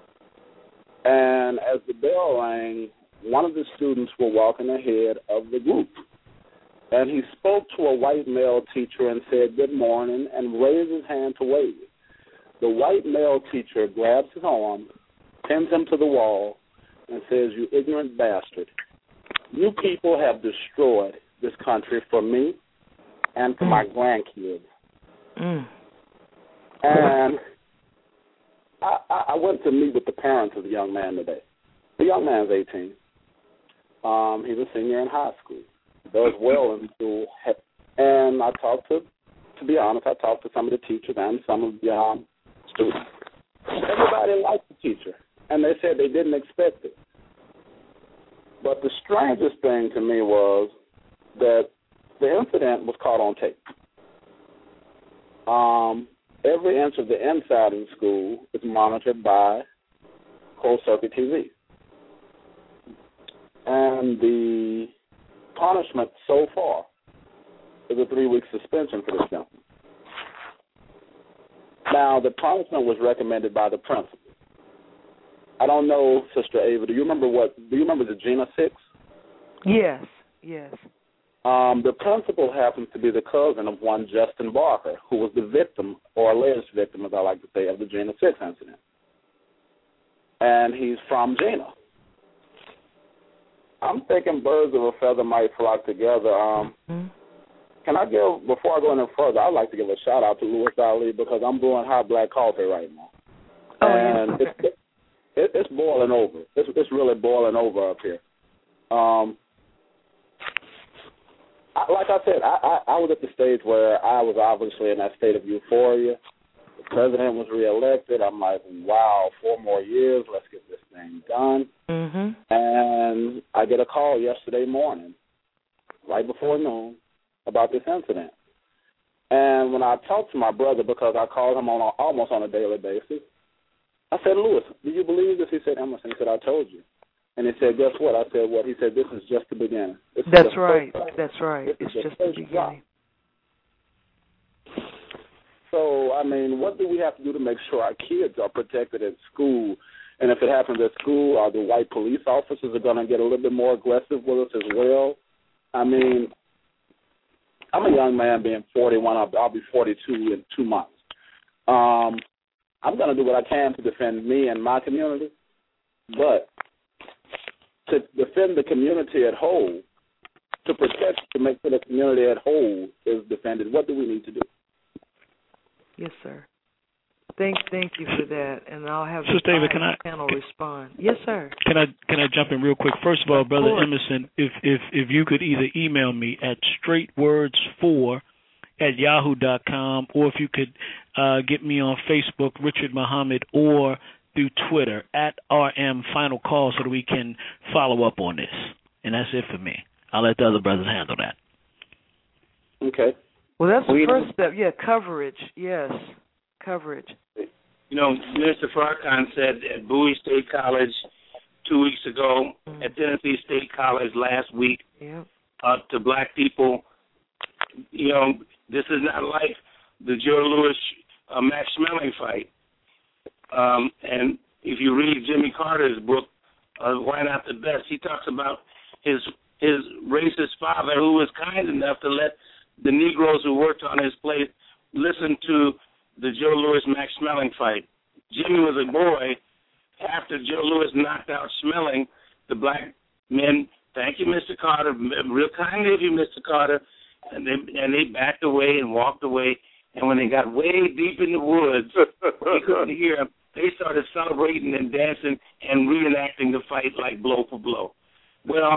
And as the bell rang, one of the students were walking ahead of the group. And he spoke to a white male teacher and said, "Good morning," and raised his hand to wave. The white male teacher grabs his arm, pins him to the wall, and says, "You ignorant bastard. You people have destroyed this country for me and for mm. my grandkids." Mm. And I, I went to meet with the parents of the young man today. The young man's eighteen. Um, he's a senior in high school. Does well in school. And I talked to, to be honest, I talked to some of the teachers and some of the um, students. Everybody liked the teacher, and they said they didn't expect it. But the strangest thing to me was that the incident was caught on tape. Um, every inch of the inside of the school is monitored by closed-circuit T V. And the punishment so far is a three-week suspension for this gentleman. Now, the punishment was recommended by the principal. I don't know, Sister Ava, do you remember what, do you remember the Gina Six? Yes, yes. Um, the principal happens to be the cousin of one Justin Barker, who was the victim, or alleged victim, as I like to say, of the Gina Six incident. And he's from Gina. I'm thinking birds of a feather might flock together. Um, mm-hmm. Can I give, before I go any further, I'd like to give a shout-out to Louis Ali because I'm brewing hot black coffee right now. Oh, and yeah. it's, it, it's boiling over. It's, it's really boiling over up here. Um, I, like I said, I, I, I was at the stage where I was obviously in that state of euphoria. The president was reelected. I'm like, wow, four more years. Let's get this thing done. Mm-hmm. And I get a call yesterday morning, right before noon, about this incident. And when I talked to my brother, because I called him on a, almost on a daily basis, I said, "Louis, do you believe this?" He said, "Emerson." He said, "I told you." And he said, "Guess what?" I said, "What?" He said, "This is just the beginning." This That's right. That's right. This it's just the beginning. Drop. So, I mean, what do we have to do to make sure our kids are protected at school? And if it happens at school, are the white police officers are going to get a little bit more aggressive with us as well? I mean, I'm a young man being forty-one. I'll, I'll be forty-two in two months. Um, I'm going to do what I can to defend me and my community. But to defend the community at whole, to protect, to make sure the community at whole is defended, what do we need to do? Yes, sir. Thank, thank you for that, and I'll have Sister the Ava, can I, panel respond. Yes, sir. Can I can I jump in real quick? First of all, of Brother course. Emerson, if if if you could either email me at straightwords four at yahoo dot com, or if you could uh, get me on Facebook, Richard Muhammad, or through Twitter at R M Final Call, so that we can follow up on this. And that's it for me. I'll let the other brothers handle that. Okay. Well, that's the we, first step. Yeah, coverage. Yes, coverage. You know, Minister Farrakhan said at Bowie State College two weeks ago, mm-hmm. at Tennessee State College last week, yep. uh, to black people, you know, this is not like the Joe Louis uh, Max Schmeling fight. Um, and if you read Jimmy Carter's book, uh, Why Not the Best, he talks about his his racist father, who was kind enough to let the Negroes who worked on his place listen to the Joe Louis Max Schmeling fight. Jimmy was a boy. After Joe Louis knocked out Schmeling, the black men, thank you, Mister Carter, real kind of you, Mister Carter, and they, and they backed away and walked away. And when they got way deep in the woods, they couldn't hear them. They started celebrating and dancing and reenacting the fight like blow for blow. Well,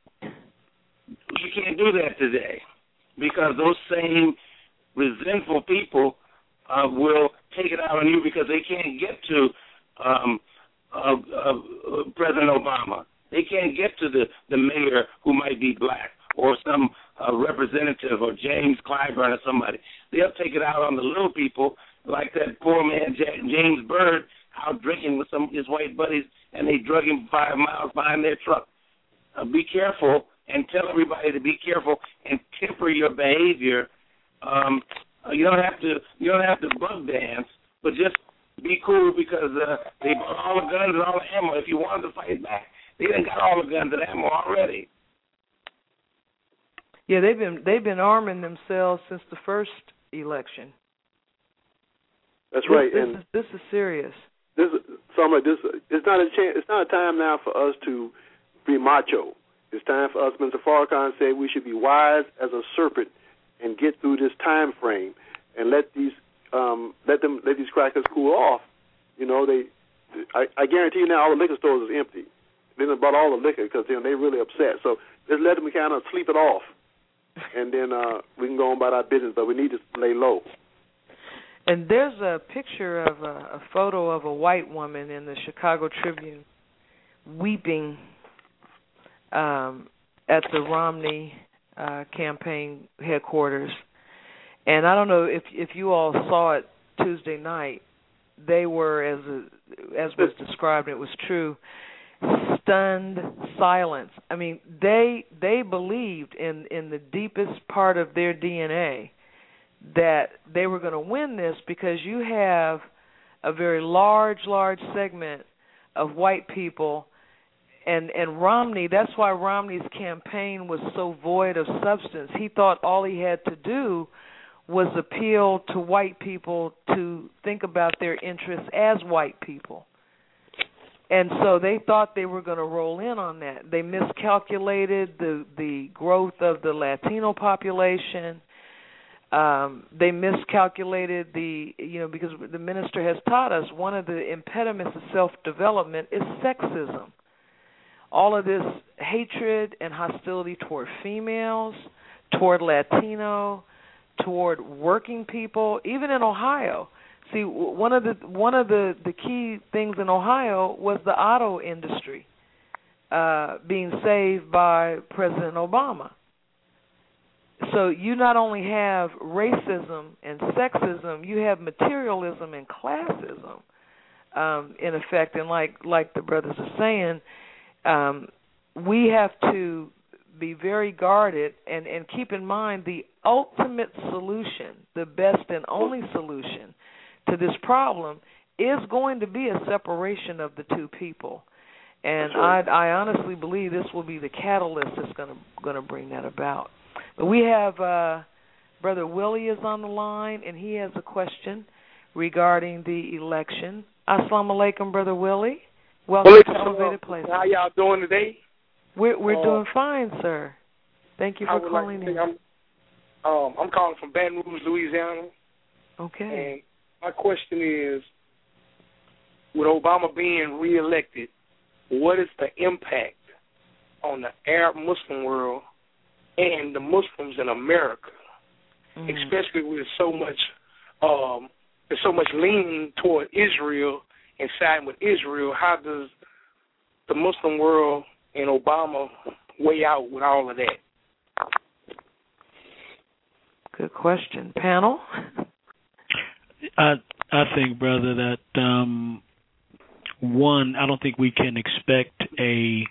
you can't do that today because those same resentful people uh, will take it out on you because they can't get to um, uh, uh, President Obama. They can't get to the, the mayor who might be black or some uh, representative or James Clyburn or somebody. They'll take it out on the little people like that poor man J- James Byrd out drinking with some of his white buddies, and they drug him five miles behind their truck. Uh, be careful and tell everybody to be careful and temper your behavior. Um, uh, you don't have to you don't have to bug dance, but just be cool because uh, they bought all the guns and all the ammo. If you wanted to fight back, they done got all the guns and ammo already. Yeah, they've been they've been arming themselves since the first election. That's this, right, this and is, this is serious. This, so I'm like, this, it's not a chance. It's not a time now for us to be macho. It's time for us. Mister Farrakhan said we should be wise as a serpent and get through this time frame and let these um, let them let these crackers cool off. You know, they. I, I guarantee you now, all the liquor stores is empty. They done bought all the liquor because you know, they're really upset. So just let them kind of sleep it off, and then uh, we can go on about our business. But we need to lay low. And there's a picture of a, a photo of a white woman in the Chicago Tribune weeping um, at the Romney uh, campaign headquarters. And I don't know if if you all saw it Tuesday night. They were, as a, as was described, it was true, stunned silence. I mean, they they believed in, in the deepest part of their D N A that they were going to win this because you have a very large, large segment of white people. And, and Romney, that's why Romney's campaign was so void of substance. He thought all he had to do was appeal to white people to think about their interests as white people. And so they thought they were going to roll in on that. They miscalculated the, the growth of the Latino population. Um, they miscalculated the, you know, because the minister has taught us one of the impediments of self-development is sexism. All of this hatred and hostility toward females, toward Latino, toward working people, even in Ohio. See, one of the one of the, the key things in Ohio was the auto industry uh, being saved by President Obama. So you not only have racism and sexism, you have materialism and classism um, in effect. And like like the brothers are saying, um, we have to be very guarded and, and keep in mind the ultimate solution, the best and only solution to this problem is going to be a separation of the two people. And I, I honestly believe this will be the catalyst that's going to going to bring that about. But we have uh, Brother Willie is on the line, and he has a question regarding the election. Assalamu alaikum, Brother Willie. Welcome to Elevated Places. How y'all doing today? We're we're uh, doing fine, sir. Thank you for I would calling like to in. think I'm, um, I'm calling from Baton Rouge, Louisiana. Okay. And my question is, with Obama being reelected, what is the impact on the Arab Muslim world and the Muslims in America, mm. especially with so much, um, there's so much leaning toward Israel and siding with Israel? How does the Muslim world and Obama weigh out with all of that? Good question. Panel? I I think, brother, that um, one, I don't think we can expect a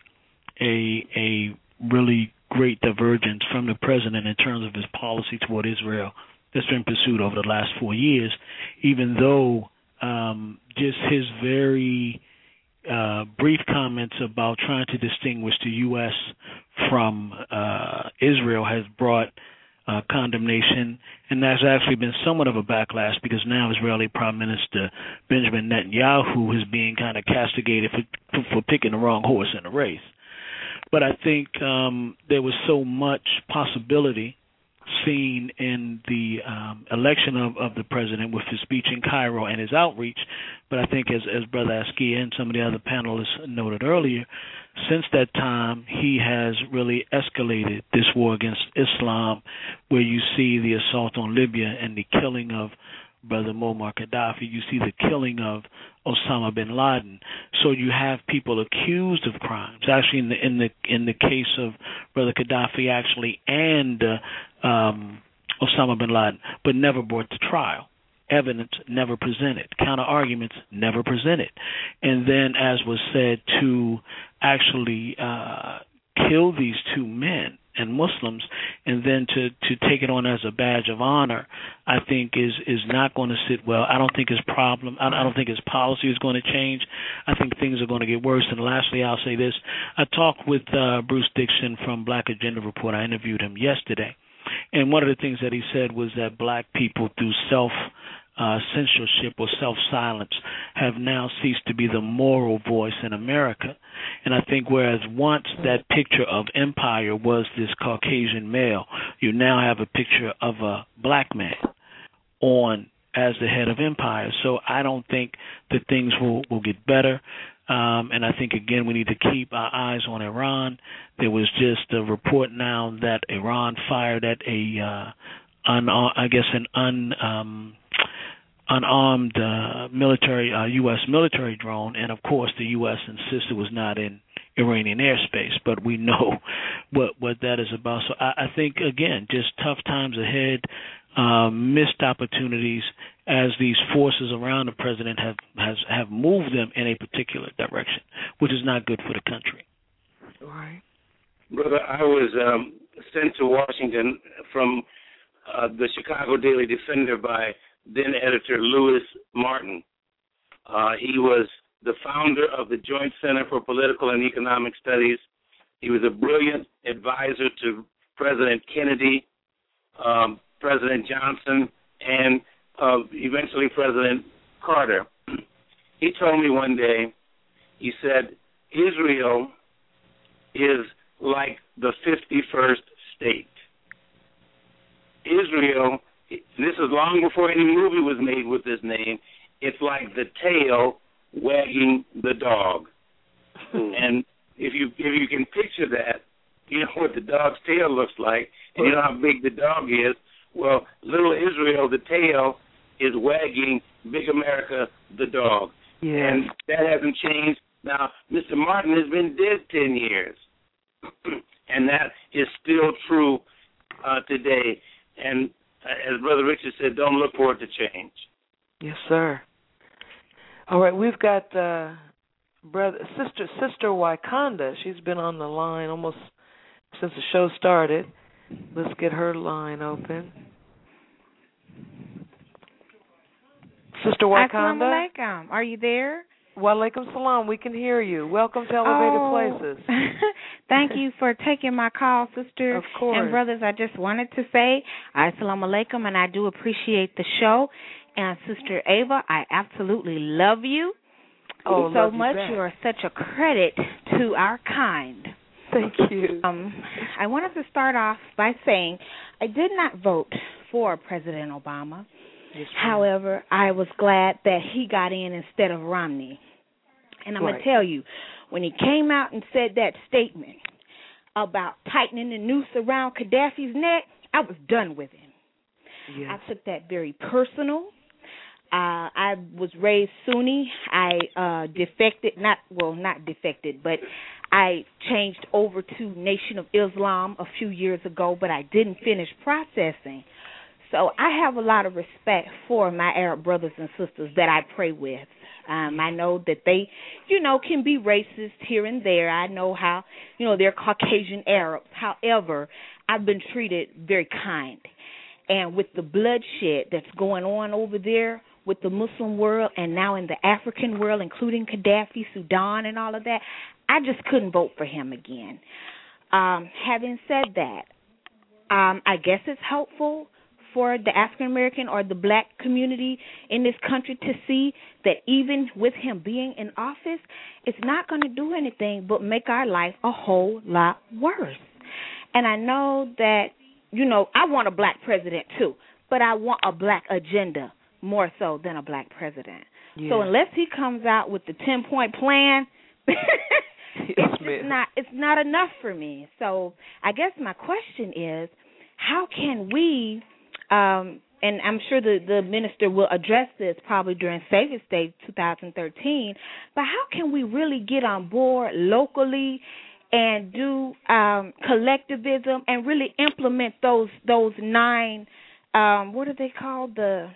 a a really great divergence from the president in terms of his policy toward Israel that's been pursued over the last four years, even though um, just his very uh, brief comments about trying to distinguish the U S from uh, Israel has brought uh, condemnation, and that's actually been somewhat of a backlash because now Israeli Prime Minister Benjamin Netanyahu is being kind of castigated for, for picking the wrong horse in the race. But I think um, there was so much possibility seen in the um, election of, of the president with his speech in Cairo and his outreach. But I think as, as Brother Askia and some of the other panelists noted earlier, since that time he has really escalated this war against Islam, where you see the assault on Libya and the killing of Brother Muammar Gaddafi, you see the killing of Osama bin Laden. So you have people accused of crimes. Actually, in the in the in the case of Brother Gaddafi, actually, and uh, um, Osama bin Laden, but never brought to trial. Evidence never presented. Counter arguments never presented. And then, as was said, to actually uh, kill these two men and Muslims, and then to, to take it on as a badge of honor, I think is is not going to sit well. I don't think his problem, I don't think his policy is going to change. I think things are going to get worse. And lastly, I'll say this. I talked with uh, Bruce Dixon from Black Agenda Report. I interviewed him yesterday. And one of the things that he said was that black people, through self Uh, censorship or self-silence, have now ceased to be the moral voice in America. And I think whereas once that picture of empire was this Caucasian male, you now have a picture of a black man on as the head of empire. So I don't think that things will, will get better. Um, and I think, again, we need to keep our eyes on Iran. There was just a report now that Iran fired at a, uh, un, I guess, an un... Um, unarmed uh, military, uh, U S military drone, and of course the U S insisted was not in Iranian airspace, but we know what what that is about. So I, I think, again, just tough times ahead, uh, missed opportunities as these forces around the president have, has, have moved them in a particular direction, which is not good for the country. Right. Brother, I was um, sent to Washington from uh, the Chicago Daily Defender by then editor Louis Martin. Uh, he was the founder of the Joint Center for Political and Economic Studies. He was a brilliant advisor to President Kennedy, um, President Johnson, and uh, eventually President Carter. He told me one day, he said, Israel is like the fifty-first state. Israel, this is long before any movie was made with this name, it's like the tail wagging the dog. And if you if you can picture that, you know what the dog's tail looks like, and you know how big the dog is. Well, little Israel, the tail, is wagging big America, the dog. Yeah. And that hasn't changed. Now, Mister Martin has been dead ten years, and that is still true uh, today. And as Brother Richard said, don't look for it to change. Yes, sir. All right, we've got uh, brother, sister, sister Wakanda. She's been on the line almost since the show started. Let's get her line open. Sister Wakanda. Assalamu alaikum. Are you there? Wa alaikum salam. We can hear you. Welcome to Elevated oh. Places. Thank you for taking my call, sisters of course. and brothers. I just wanted to say assalamu alaikum, and I do appreciate the show. And Sister Ava, I absolutely love you oh, so love much. You, you are such a credit to our kind. Thank you. Um, I wanted to start off by saying I did not vote for President Obama. Yes, However, I was glad that he got in instead of Romney. And I'm right. going to tell you, when he came out and said that statement about tightening the noose around Gaddafi's neck, I was done with him. Yes. I took that very personal. Uh, I was raised Sunni. I uh, defected, not well, not defected, but I changed over to Nation of Islam a few years ago, but I didn't finish processing. So I have a lot of respect for my Arab brothers and sisters that I pray with. Um, I know that they, you know, can be racist here and there. I know how, you know, they're Caucasian Arabs. However, I've been treated very kind. And with the bloodshed that's going on over there with the Muslim world and now in the African world, including Gaddafi, Sudan, and all of that, I just couldn't vote for him again. Um, having said that, um, I guess it's helpful for the African American or the black community in this country to see that even with him being in office, it's not going to do anything but make our life a whole lot worse. And I know that, you know, I want a black president too, but I want a black agenda more so than a black president. Yeah. So unless he comes out with the ten-point plan, yes, it's, it's not it's not enough for me. So I guess my question is, how can we Um, and I'm sure the, the minister will address this probably during Savior's Day twenty thirteen, but how can we really get on board locally and do um, collectivism and really implement those those nine, um, what are they called, the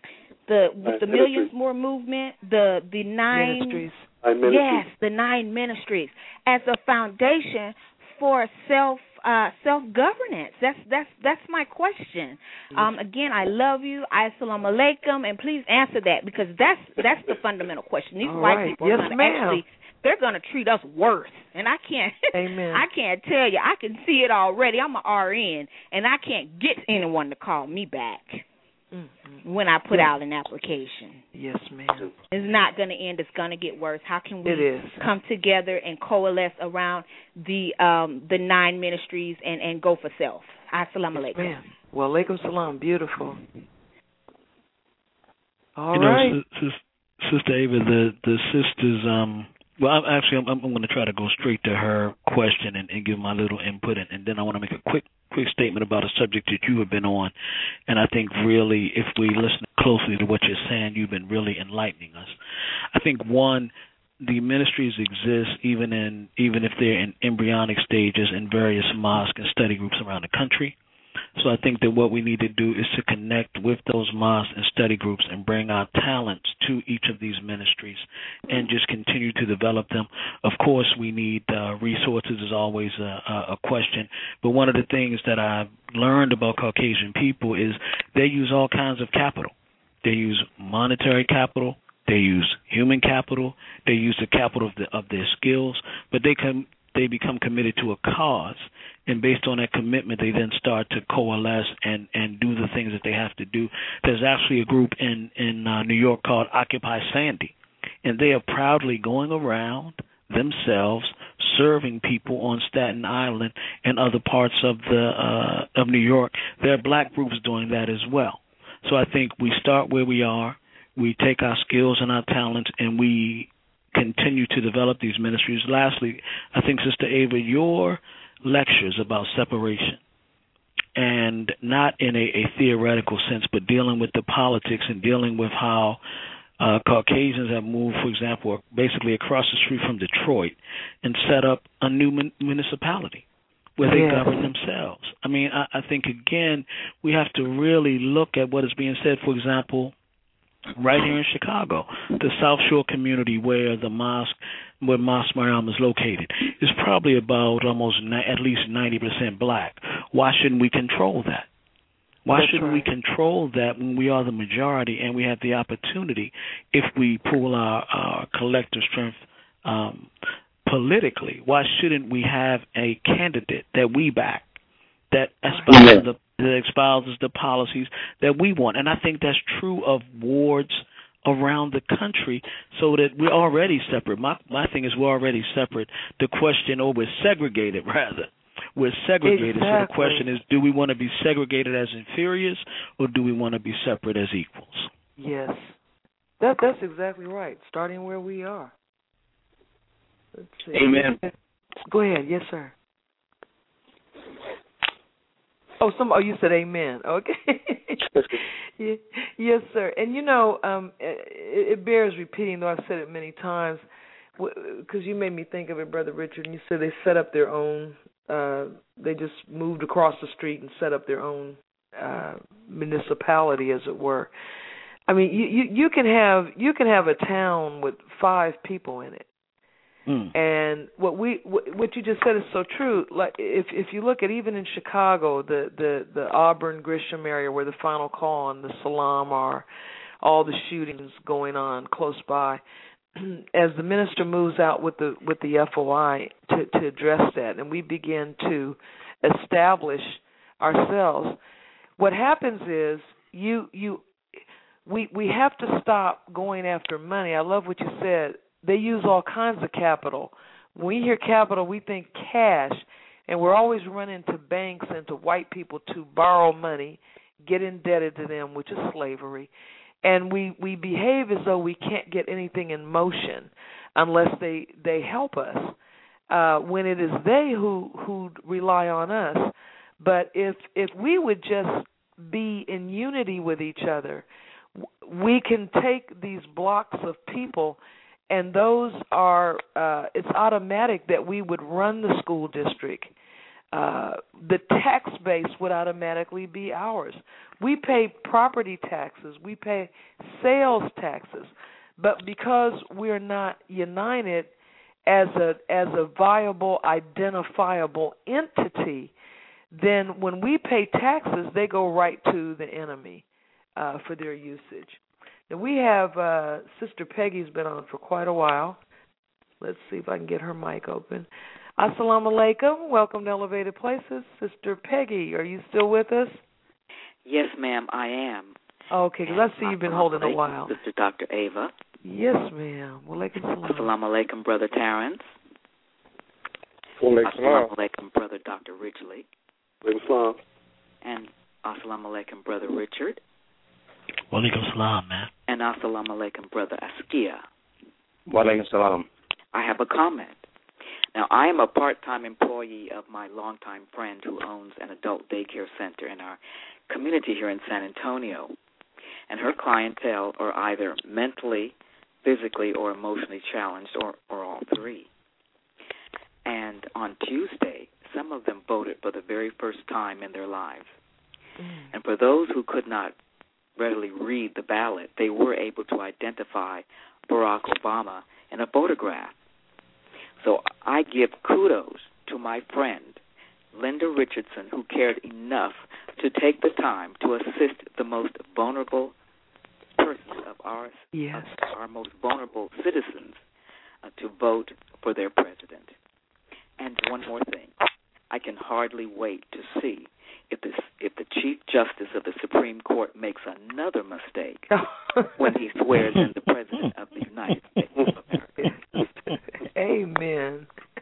the with the Millions More movement, the, the nine, ministries. yes, the nine ministries as a foundation for self uh, self governance. That's that's that's my question. Um, again, I love you. Assalamu alaikum, and please answer that because that's that's the fundamental question. These All white right. people Yes, are going to ma'am. actually they're going to treat us worse, and I can't. Amen. I can't tell you. I can see it already. I'm an R N, and I can't get anyone to call me back mm-hmm. when I put yes. out an application. Yes, ma'am. It's not going to end. It's going to get worse. How can we It is. come together and coalesce around the um, the nine ministries and, and go for self? Assalamu Yes, alaikum. ma'am. Well, alaikum salam. Beautiful. All you right. know, S- Sister Ava, the the sisters. Um, well, I'm, actually, I'm, I'm going to try to go straight to her question and, and give my little input, and, and then I want to make a quick quick statement about a subject that you have been on. And I think really, if we listen closely to what you're saying, you've been really enlightening us. I think one, the ministries exist even in even if they're in embryonic stages in various mosques and study groups around the country. So I think that what we need to do is to connect with those mosques and study groups and bring our talents to each of these ministries and just continue to develop them. Of course, we need uh, resources is always a, a question. But one of the things that I've learned about Caucasian people is they use all kinds of capital. They use monetary capital. They use human capital. They use the capital of, the, of their skills. But they come. They become committed to a cause, and based on that commitment, they then start to coalesce and, and do the things that they have to do. There's actually a group in, in uh, New York called Occupy Sandy, and they are proudly going around themselves serving people on Staten Island and other parts of the uh, of New York. There are black groups doing that as well. So I think we start where we are, we take our skills and our talents, and we continue to develop these ministries. Lastly, I think, Sister Ava, your lectures about separation, and not in a, a theoretical sense, but dealing with the politics and dealing with how uh, Caucasians have moved, for example, basically across the street from Detroit and set up a new mun- municipality where they yes. govern themselves. I mean, I, I think, again, we have to really look at what is being said. For example, right here in Chicago, the South Shore community where the mosque, where Mosque Mariam is located, is probably about almost ni- at least ninety percent black. Why shouldn't we control that? Why That's shouldn't right. we control that when we are the majority and we have the opportunity, if we pool our, our collective strength um, politically? Why shouldn't we have a candidate that we back that espouses the that espouses the policies that we want? And I think that's true of wards around the country so that we're already separate. My my thing is we're already separate. The question, or we're segregated, rather. We're segregated. Exactly. So the question is, do we want to be segregated as inferiors, or do we want to be separate as equals? Yes. That That's exactly right, starting where we are. Let's see. Amen. Go ahead. Yes, sir. Oh, some. Oh, you said amen. Okay. yeah, yes, sir. And you know, um, it, it bears repeating, though I've said it many times, because you made me think of it, Brother Richard. And you said they set up their own. Uh, they just moved across the street and set up their own uh, municipality, as it were. I mean, you, you you can have you can have a town with five people in it. Mm. And what we what you just said is so true. Like if if you look at even in Chicago, the the, the Auburn Grisham area where the Final Call and the Salam are, all the shootings going on close by. As the minister moves out with the with the F O I to, to address that, and we begin to establish ourselves, what happens is you you we we have to stop going after money. I love what you said. They use all kinds of capital. When we hear capital, we think cash, and we're always running to banks and to white people to borrow money, get indebted to them, which is slavery. And we, we behave as though we can't get anything in motion unless they, they help us, uh, when it is they who, who rely on us. But if if we would just be in unity with each other, we can take these blocks of people, and those are, uh, it's automatic that we would run the school district. Uh, the tax base would automatically be ours. We pay property taxes. We pay sales taxes. But because we're not united as a as a viable, identifiable entity, then when we pay taxes, they go right to the enemy uh, for their usage. Now, we have uh, Sister Peggy's been on for quite a while. Let's see if I can get her mic open. Assalamu alaikum. Welcome to Elevated Places. Sister Peggy, are you still with us? Yes, ma'am, I am. Okay, because I see you've been holding a while. Sister Doctor Ava. Yes, ma'am. Walaikum salam. Assalamu alaikum, Brother Terrence. Walaikum salam. Assalamu alaikum, Brother Doctor Ridgely. Walaikum salam. And assalamu alaikum, Brother Richard. Walaikum salam, man. And assalamu alaikum, Brother Askia. Walaikum salam. I have a comment. Now, I am a part-time employee of my longtime friend who owns an adult daycare center in our community here in San Antonio. And her clientele are either mentally, physically, or emotionally challenged, or, or all three. And on Tuesday, some of them voted for the very first time in their lives. Mm. And for those who could not readily read the ballot, they were able to identify Barack Obama in a photograph. So I give kudos to my friend, Linda Richardson, who cared enough to take the time to assist the most vulnerable persons of ours, yes. of our most vulnerable citizens, uh, to vote for their president. And one more thing, I can hardly wait to see if this, if the Chief Justice of the Supreme Court makes another mistake when he swears in the President of the United States of America. Amen.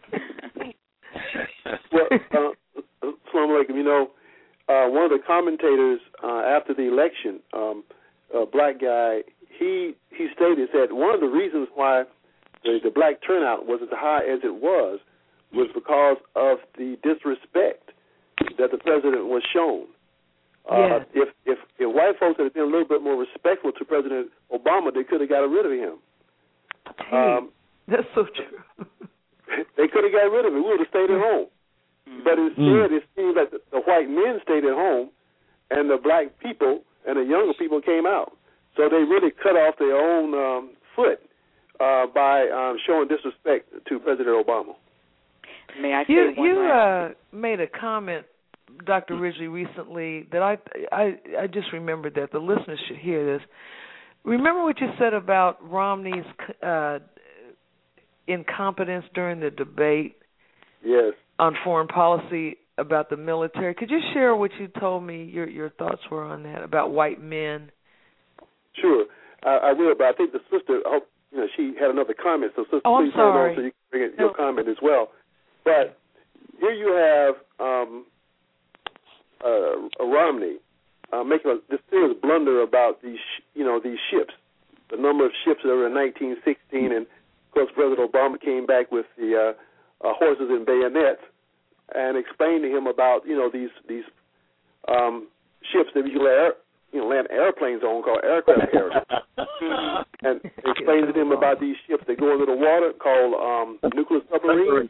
Well, uh, Assalamu alaikum. You know, uh, one of the commentators uh, after the election, um, a black guy, he he stated that one of the reasons why the, the black turnout was as high as it was was because of the disrespect that the president was shown. Uh, yes. If if if white folks had been a little bit more respectful to President Obama, they could have got rid of him. Hey, um, that's so true. They could have got rid of him. We would have stayed at home. But instead, mm. it seems like the, the white men stayed at home, and the black people and the younger people came out. So they really cut off their own um, foot uh, by um, showing disrespect to President Obama. May I say you one you last uh, made a comment, Doctor Ridgely, recently that I, I I just remembered that the listeners should hear this. Remember what you said about Romney's uh, incompetence during the debate? Yes. On foreign policy about the military. Could you share what you told me, your your thoughts were on that, about white men? Sure. I, I will, but I think the sister, I hope, you know, she had another comment. So, sister, oh, please I'm sorry. hold on so you can bring in no. your comment as well. But here you have um, uh, Romney uh, making a, this serious blunder about these, you know, these ships, the number of ships that were in nineteen sixteen, and of course President Obama came back with the uh, uh, horses and bayonets and explained to him about, you know, these these um, ships that you land, you know, land airplanes on called aircraft carriers, and explained to him about these ships that go into the water called um, nuclear submarines.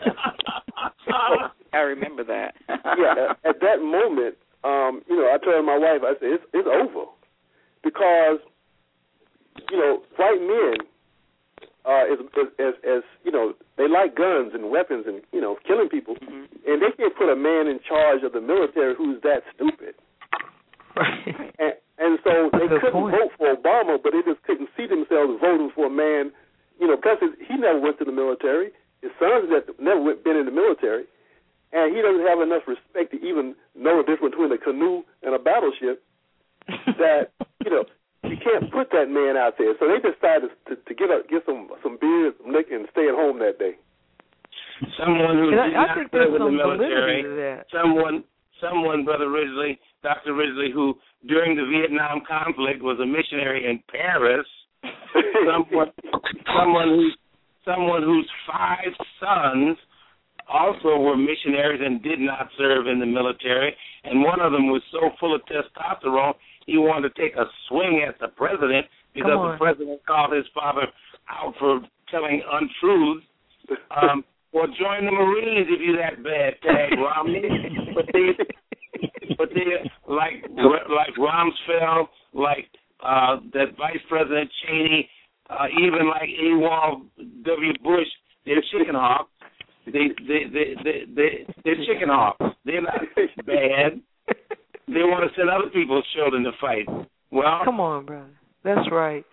I remember that. Yeah, at, at that moment, um, you know, I told my wife, I said, it's, it's over. Because, you know, white men, uh, as, as, as, you know, they like guns and weapons and, you know, killing people. Mm-hmm. And they can't put a man in charge of the military who's that stupid. Right. And, and so they couldn't point. vote for Obama, but they just couldn't see themselves voting for a man, you know, because he never went to the military. His sons never went, been in the military. And he doesn't have enough respect to even know the difference between a canoe and a battleship that, you know, you can't put that man out there. So they decided to, to get a, get some some beer, some liquor, and stay at home that day. Someone who I, did I not think serve there's in the some military. validity to that. Someone, someone, Brother Ridgely, Doctor Ridgely, who during the Vietnam conflict was a missionary in Paris. someone, someone who, someone whose five sons also were missionaries and did not serve in the military, and one of them was so full of testosterone he wanted to take a swing at the president because the president called his father out for telling untruths. Um, well, join the Marines if you're that bad, tag Romney. But they, but they like like Rumsfeld, like uh, that Vice President Cheney, uh, even like Ewald W. Bush, they're chicken hawks. They they they they they they're chicken hawks. They're not bad. They want to send other people's children to fight. Well, come on, brother. That's right.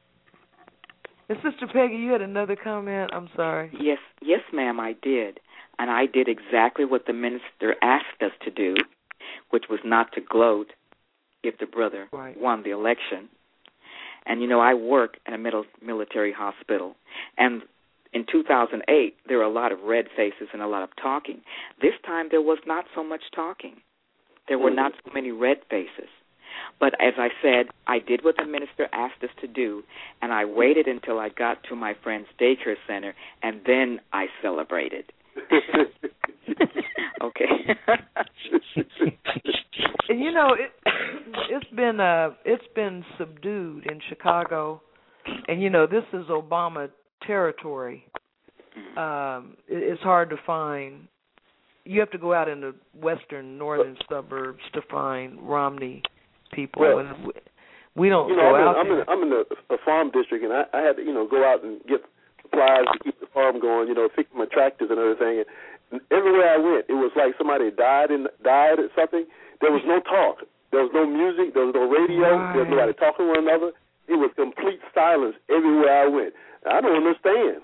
And Sister Peggy, you had another comment. I'm sorry. Yes, yes, ma'am, I did, and I did exactly what the minister asked us to do, which was not to gloat if the brother right. won the election. And you know, I work in a middle military hospital, and in two thousand eight, there were a lot of red faces and a lot of talking. This time, there was not so much talking. There were not so many red faces. But as I said, I did what the minister asked us to do, and I waited until I got to my friend's daycare center, and then I celebrated. Okay. And you know, it, it's been uh, it's been subdued in Chicago, and you know, this is Obama territory. Um, it, it's hard to find. You have to go out in the western, northern suburbs to find Romney people, well, and we, we don't you know, go I'm out in, there. I'm in, I'm in a, a farm district, and I, I had to, you know, go out and get supplies to keep the farm going. You know, fix my tractors and everything. And everywhere I went, it was like somebody died and died or something. There was no talk. There was no music. There was no radio. Right. There was nobody talking to one another. It was complete silence everywhere I went. I don't understand.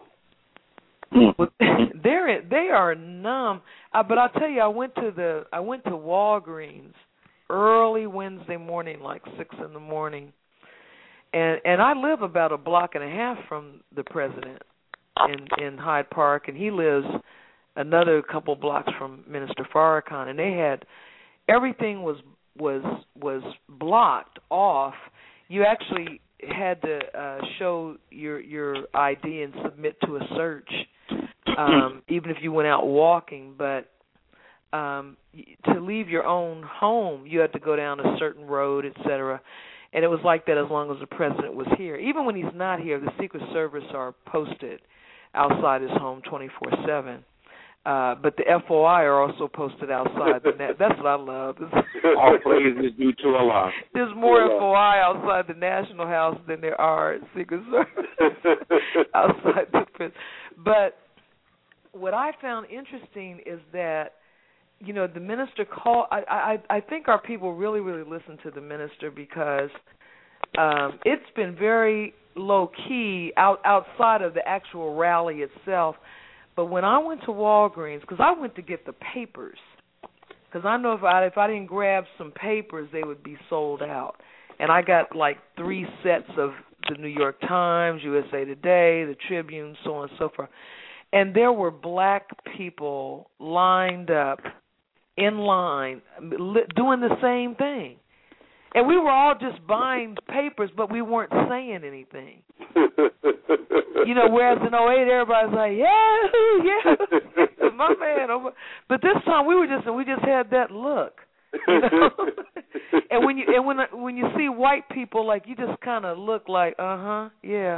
They're they are numb. Uh, but I'll tell you, I went to the I went to Walgreens early Wednesday morning, like six in the morning, and and I live about a block and a half from the president in in Hyde Park, and he lives another couple blocks from Minister Farrakhan, and they had everything was was was blocked off. You actually had to uh, show your your I D and submit to a search, um, even if you went out walking. But um, to leave your own home, you had to go down a certain road, et cetera. And it was like that as long as the president was here. Even when he's not here, the Secret Service are posted outside his home twenty-four seven. Uh, but the F O I are also posted outside. The na- that's what I love. All praises due to Allah. There's more F O I outside the National House than there are Secret Service outside the prison. But what I found interesting is that, you know, the minister called. I, I, I think our people really, really listen to the minister because um, it's been very low key out outside of the actual rally itself. But when I went to Walgreens, because I went to get the papers, because I know if I if I didn't grab some papers, they would be sold out. And I got like three sets of the New York Times, U S A Today, the Tribune, so on and so forth. And there were black people lined up in line doing the same thing. And we were all just buying papers, but we weren't saying anything. You know, whereas in oh eight, everybody's like, yeah, yeah, my man. Oh my. But this time we were just, we just had that look. You know? And when you and when when you see white people, like, you just kind of look like, uh huh, yeah.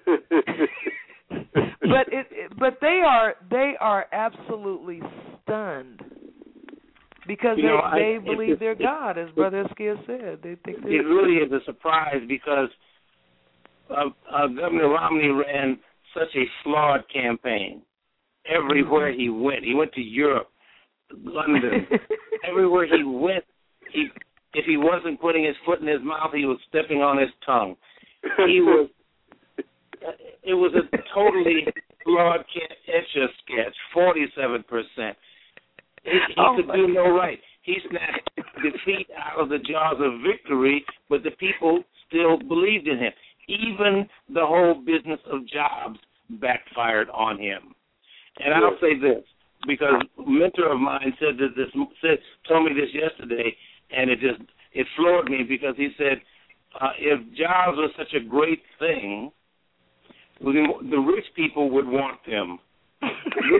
But it, it, but they are they are absolutely stunned. Because you know, they, they I, believe it, they're it, God, as Brother Askia said. They think it really is a surprise because uh, uh, Governor Romney ran such a flawed campaign. Everywhere he went, he went to Europe, London. Everywhere he went, he if he wasn't putting his foot in his mouth, he was stepping on his tongue. He was. It was a totally flawed Etch-a-Sketch, forty-seven percent. He, he oh could do no right. He snatched defeat out of the jaws of victory, but the people still believed in him. Even the whole business of jobs backfired on him. And yes. I'll say this, because a mentor of mine said that this said told me this yesterday, and it just it floored me because he said, uh, if jobs were such a great thing, the rich people would want them. he,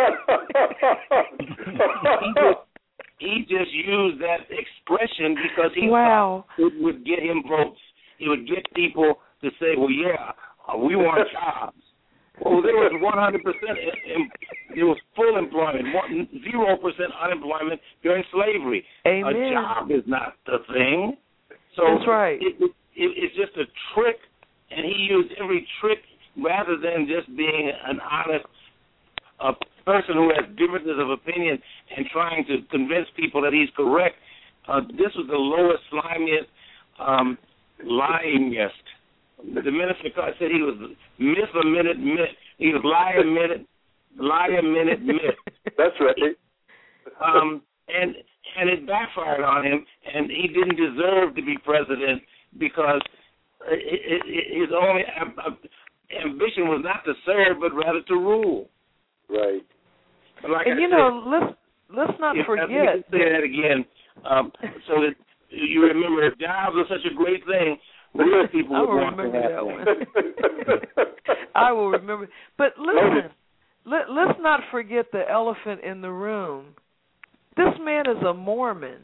just, he just used that expression because he wow. thought it would get him votes. It would get people to say, well, yeah, uh, we want jobs. Well, there was one hundred percent, there was full employment, zero percent unemployment during slavery. Amen. A job is not the thing. So that's right. It, it, it, it's just a trick, and he used every trick rather than just being an honest a person who has differences of opinion and trying to convince people that he's correct. Uh, this was the lowest, slimiest, um, lyingest. The minister said he was myth a minute, myth. He was lie a minute, lie a minute, myth. That's right. Um, and and it backfired on him, and he didn't deserve to be president because it, it, his only ambition was not to serve, but rather to rule. Right. Like and I you said, know, let's let's not if, forget. Let me say that again, um, so that you remember, if jobs are such a great thing, real people would want to have that one. I will remember. But listen, let, let's not forget the elephant in the room. This man is a Mormon,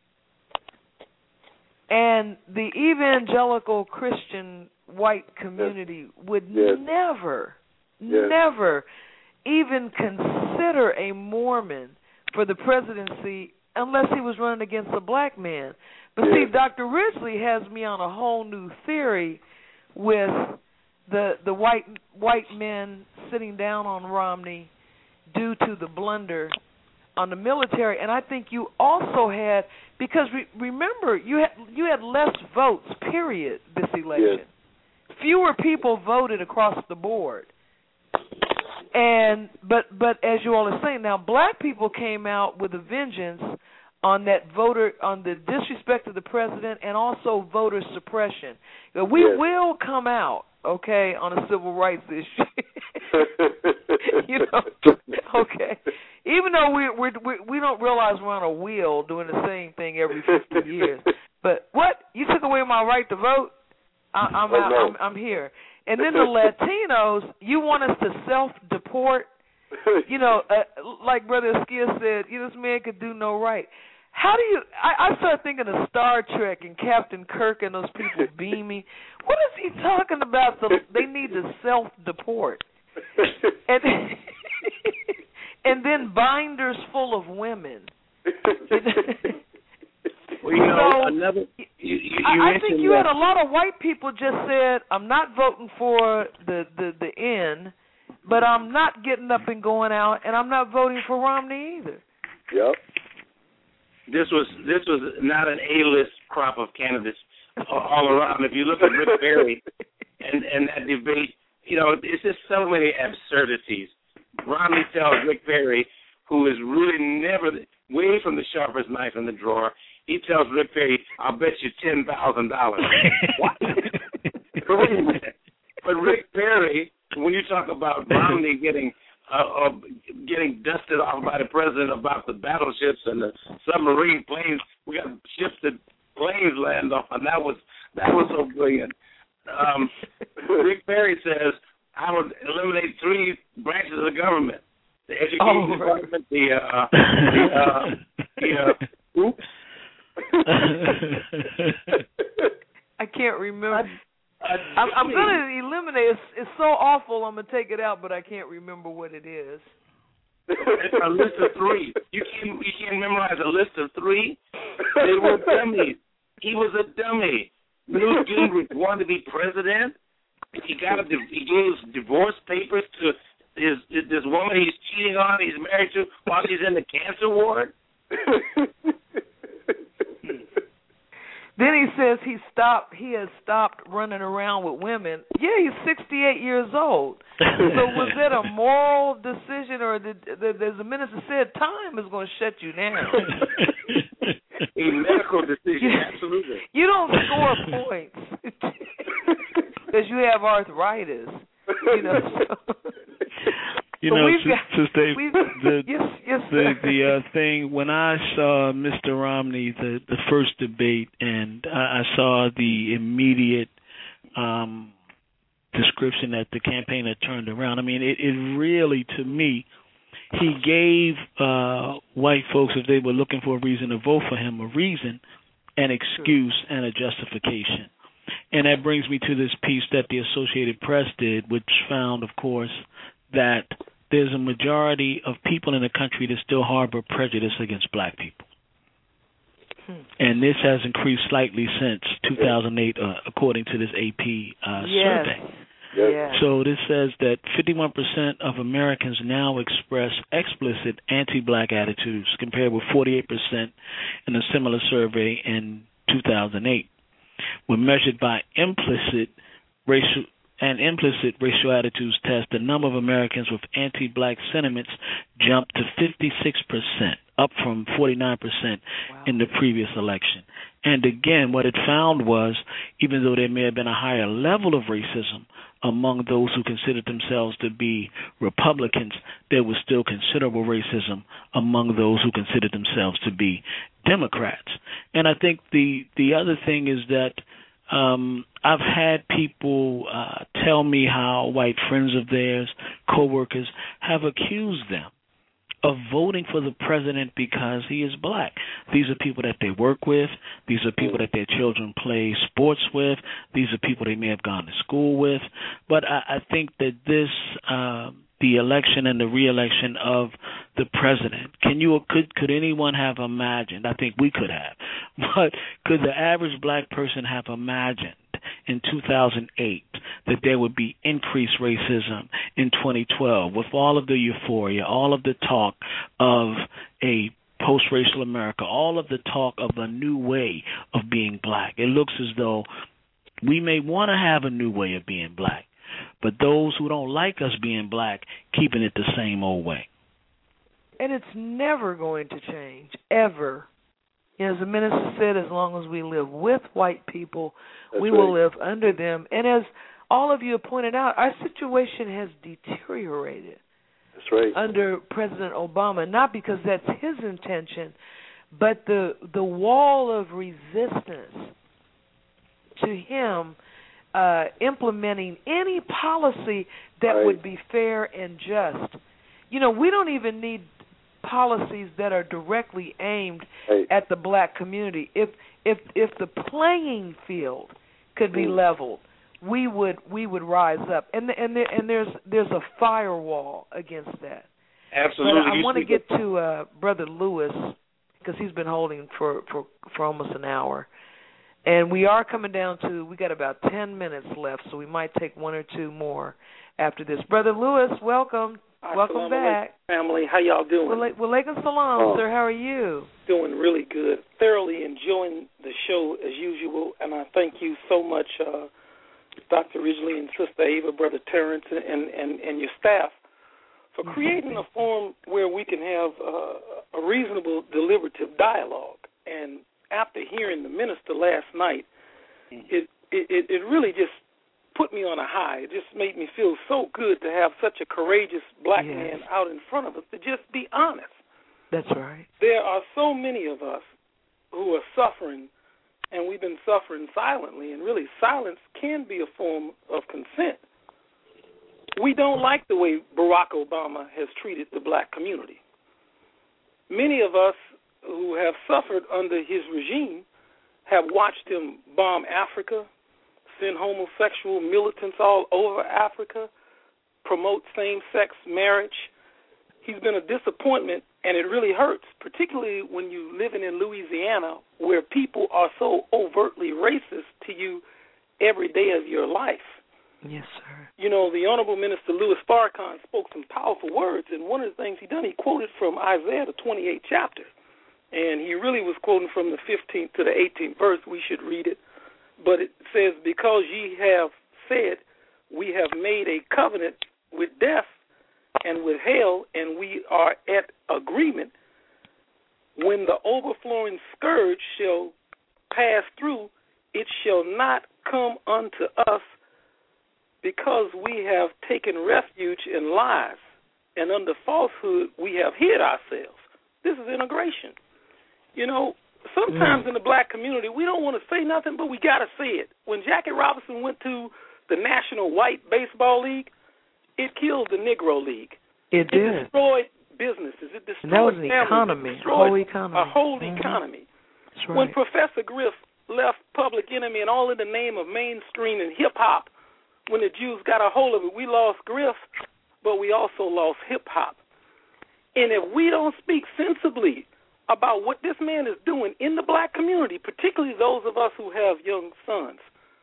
and the evangelical Christian white community yes. would yes. never, yes. never even consider a Mormon for the presidency unless he was running against a black man. But yes. see, Doctor Ridgely has me on a whole new theory with the the white white men sitting down on Romney due to the blunder on the military. And I think you also had, because re, remember, you had, you had less votes, period, this election. Yes. Fewer people voted across the board. And but but as you all are saying, now black people came out with a vengeance on that voter, on the disrespect of the president, and also voter suppression. We yes. will come out, okay, on a civil rights issue. You know, okay. Even though we we we we don't realize we're on a wheel doing the same thing every fifty years. But what? You took away my right to vote? I, I'm, oh, out, no. I'm I'm here. And then the Latinos, you want us to self-deport? You know, uh, like Brother Askia said, you know, this man could do no right. How do you, I, I started thinking of Star Trek and Captain Kirk and those people beaming. What is he talking about? So they need to self-deport. And, and then binders full of women. Well, you know, so, another, you, you, you I, I think you that. had a lot of white people just said, I'm not voting for the, the, the N, but I'm not getting up and going out, and I'm not voting for Romney either. Yep. This was this was not an A-list crop of candidates all around. If you look at Rick Perry and, and that debate, you know, it's just so many absurdities. Romney tells Rick Perry, who is really never way from the sharpest knife in the drawer, he tells Rick Perry, I'll bet you ten thousand dollars. What? But wait a minute. But Rick Perry, when you talk about Romney getting uh, uh, getting dusted off by the president about the battleships and the submarine planes, we got ships that planes land on. That was that was so brilliant. Um, Rick Perry says, I would eliminate three branches of the government: the education oh, department, the uh, the, uh, the uh, oops. I can't remember. I, I, I'm, I'm going to eliminate it. It's, it's so awful, I'm going to take it out, but I can't remember what it is. It's a list of three. You can't, you can't memorize a list of three? They were dummies. He was a dummy. Newt Gingrich wanted to be president. He got a, he gave divorce papers to his this woman he's cheating on, he's married to, while she's in the cancer ward. Then he says he stopped. He has stopped running around with women. Yeah, he's sixty-eight years old. So was that a moral decision, or did, did, there's a minister said time is going to shut you down? A medical decision, absolutely. You don't score points because you have arthritis. You know. So. You know, got, Sister, the yes, yes, the, the uh, thing, when I saw Mister Romney, the, the first debate, and I, I saw the immediate um, description that the campaign had turned around, I mean, it, it really, to me, he gave uh, white folks, if they were looking for a reason to vote for him, a reason, an excuse, and a justification. And that brings me to this piece that the Associated Press did, which found, of course, that there's a majority of people in the country that still harbor prejudice against black people. Hmm. And this has increased slightly since two thousand eight, uh, according to this A P uh, yes. survey. Yes. So this says that fifty-one percent of Americans now express explicit anti-black attitudes, compared with forty-eight percent in a similar survey in two thousand eight. When measured by implicit racial and implicit racial attitudes test, the number of Americans with anti-black sentiments jumped to fifty-six percent, up from forty-nine percent wow. in the previous election. And again, what it found was, even though there may have been a higher level of racism among those who considered themselves to be Republicans, there was still considerable racism among those who considered themselves to be Democrats. And I think the, the other thing is that Um, I've had people uh, tell me how white friends of theirs, coworkers, have accused them of voting for the president because he is black. These are people that they work with. These are people that their children play sports with. These are people they may have gone to school with. But I, I think that this, uh, the election and the re-election of the president, can you could could anyone have imagined? I think we could have, but could the average black person have imagined in two thousand eight that there would be increased racism in twenty twelve with all of the euphoria, all of the talk of a post-racial America, all of the talk of a new way of being black? It looks as though we may want to have a new way of being black, but those who don't like us being black, keeping it the same old way. And it's never going to change, ever. As the minister said, as long as we live with white people, That's we right. will live under them. And as all of you have pointed out, our situation has deteriorated That's right. under President Obama, not because that's his intention, but the the wall of resistance to him Uh, implementing any policy that right. would be fair and just. You know, we don't even need policies that are directly aimed right. at the black community. If if if the playing field could be mm. leveled, we would we would rise up. And and there, and there's there's a firewall against that. Absolutely. But I want to get to uh, Brother Lewis, because he's been holding for, for, for almost an hour. And we are coming down to, we got about ten minutes left, so we might take one or two more after this. Brother Lewis, welcome. Welcome back. Family, how y'all doing? Wa alaikum salam, oh. sir. How are you? Doing really good. Thoroughly enjoying the show as usual, and I thank you so much, uh, Doctor Ridgely and Sister Ava, Brother Terrence, and, and, and your staff for creating a forum where we can have uh, a reasonable deliberative dialogue. And after hearing the minister last night, it, it, it really just put me on a high. It just made me feel so good to have such a courageous black yes. man out in front of us to just be honest. That's right. There are so many of us who are suffering, and we've been suffering silently, and really silence can be a form of consent. We don't like the way Barack Obama has treated the black community. Many of us who have suffered under his regime have watched him bomb Africa, send homosexual militants all over Africa, promote same-sex marriage. He's been a disappointment, and it really hurts, particularly when you're living in Louisiana where people are so overtly racist to you every day of your life. Yes, sir. You know, the Honorable Minister Louis Farrakhan spoke some powerful words, and one of the things he done, he quoted from Isaiah, the twenty-eighth chapter. And he really was quoting from the fifteenth to the eighteenth verse. We should read it. But it says, because ye have said, we have made a covenant with death and with hell, and we are at agreement. When the overflowing scourge shall pass through, it shall not come unto us, because we have taken refuge in lies, and under falsehood we have hid ourselves. This is integration. You know, sometimes mm. in the black community, we don't want to say nothing, but we got to say it. When Jackie Robinson went to the National White Baseball League, it killed the Negro League. It, it did. destroyed businesses. It destroyed and that was an families. economy, It destroyed a whole economy. A whole mm-hmm. economy. That's right. When Professor Griff left Public Enemy and all in the name of mainstream and hip-hop, when the Jews got a hold of it, we lost Griff, but we also lost hip-hop. And if we don't speak sensibly about what this man is doing in the black community, particularly those of us who have young sons,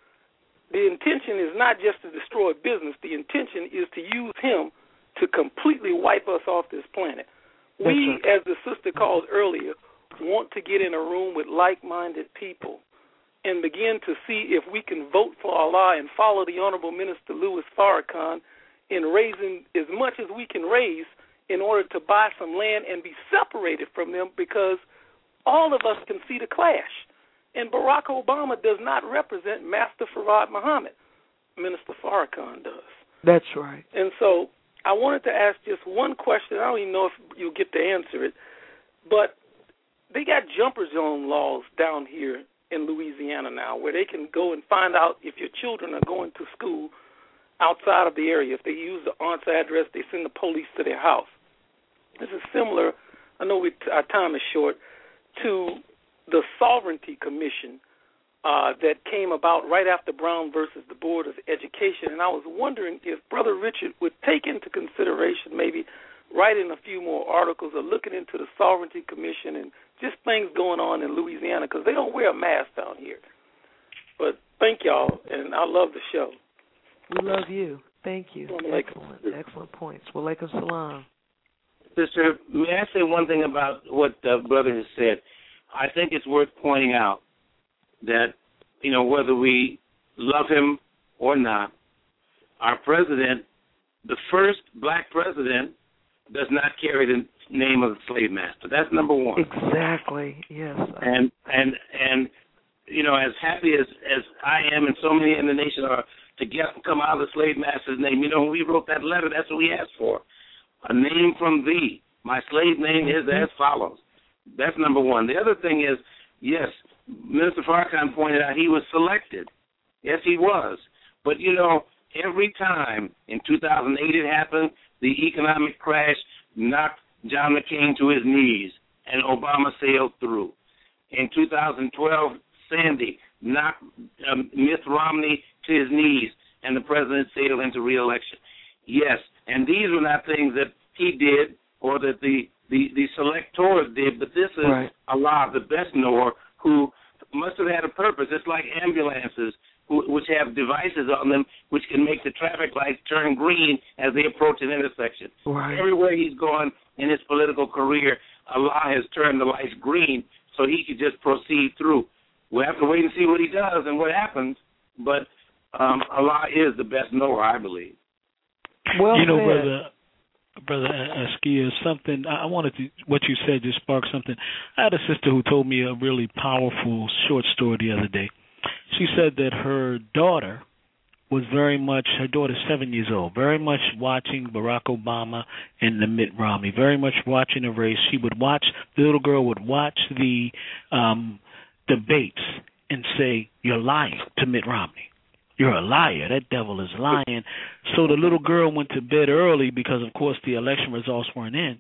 the intention is not just to destroy business. The intention is to use him to completely wipe us off this planet. That's we, right. as the sister called earlier, want to get in a room with like-minded people and begin to see if we can vote for Allah and follow the Honorable Minister Louis Farrakhan in raising as much as we can raise in order to buy some land and be separated from them, because all of us can see the clash. And Barack Obama does not represent Master Farad Muhammad. Minister Farrakhan does. That's right. And so I wanted to ask just one question. I don't even know if you'll get to answer it, but they got jumper zone laws down here in Louisiana now where they can go and find out if your children are going to school outside of the area. If they use the aunt's address, they send the police to their house. This is similar, I know we, our time is short, to the Sovereignty Commission uh, that came about right after Brown versus the Board of Education. And I was wondering if Brother Richard would take into consideration maybe writing a few more articles or looking into the Sovereignty Commission and just things going on in Louisiana, because they don't wear a mask down here. But thank y'all, and I love the show. We love you. Thank you. Excellent. Excellent points. Walaikum salam. Sister, may I say one thing about what the brother has said? I think it's worth pointing out that, you know, whether we love him or not, our president, the first black president, does not carry the name of the slave master. That's number one. Exactly. Yes. And and and you know, as happy as as I am, and so many in the nation are to get come out of the slave master's name. You know, when we wrote that letter, that's what we asked for. A name from thee. My slave name is as follows. That's number one. The other thing is, yes, Minister Farrakhan pointed out he was selected. Yes, he was. But, you know, every time in two thousand eight it happened, the economic crash knocked John McCain to his knees, and Obama sailed through. In two thousand twelve, Sandy knocked um, Mitt Romney to his knees, and the president sailed into re-election. Yes, and these were not things that he did or that the, the, the selectors did, but this is right. Allah, the best knower, who must have had a purpose. It's like ambulances, who, which have devices on them which can make the traffic lights turn green as they approach an intersection. Right. Everywhere he's gone in his political career, Allah has turned the lights green so he could just proceed through. We'll have to wait and see what he does and what happens, but um, Allah is the best knower, I believe. Well you know, said. brother, brother Askia, something I wanted to. What you said just sparked something. I had a sister who told me a really powerful short story the other day. She said that her daughter was very much, her daughter's seven years old, very much watching Barack Obama and the Mitt Romney, very much watching the race. She would watch, the little girl would watch the um, debates and say, "You're lying" to Mitt Romney. "You're a liar. That devil is lying." So the little girl went to bed early because, of course, the election results weren't in.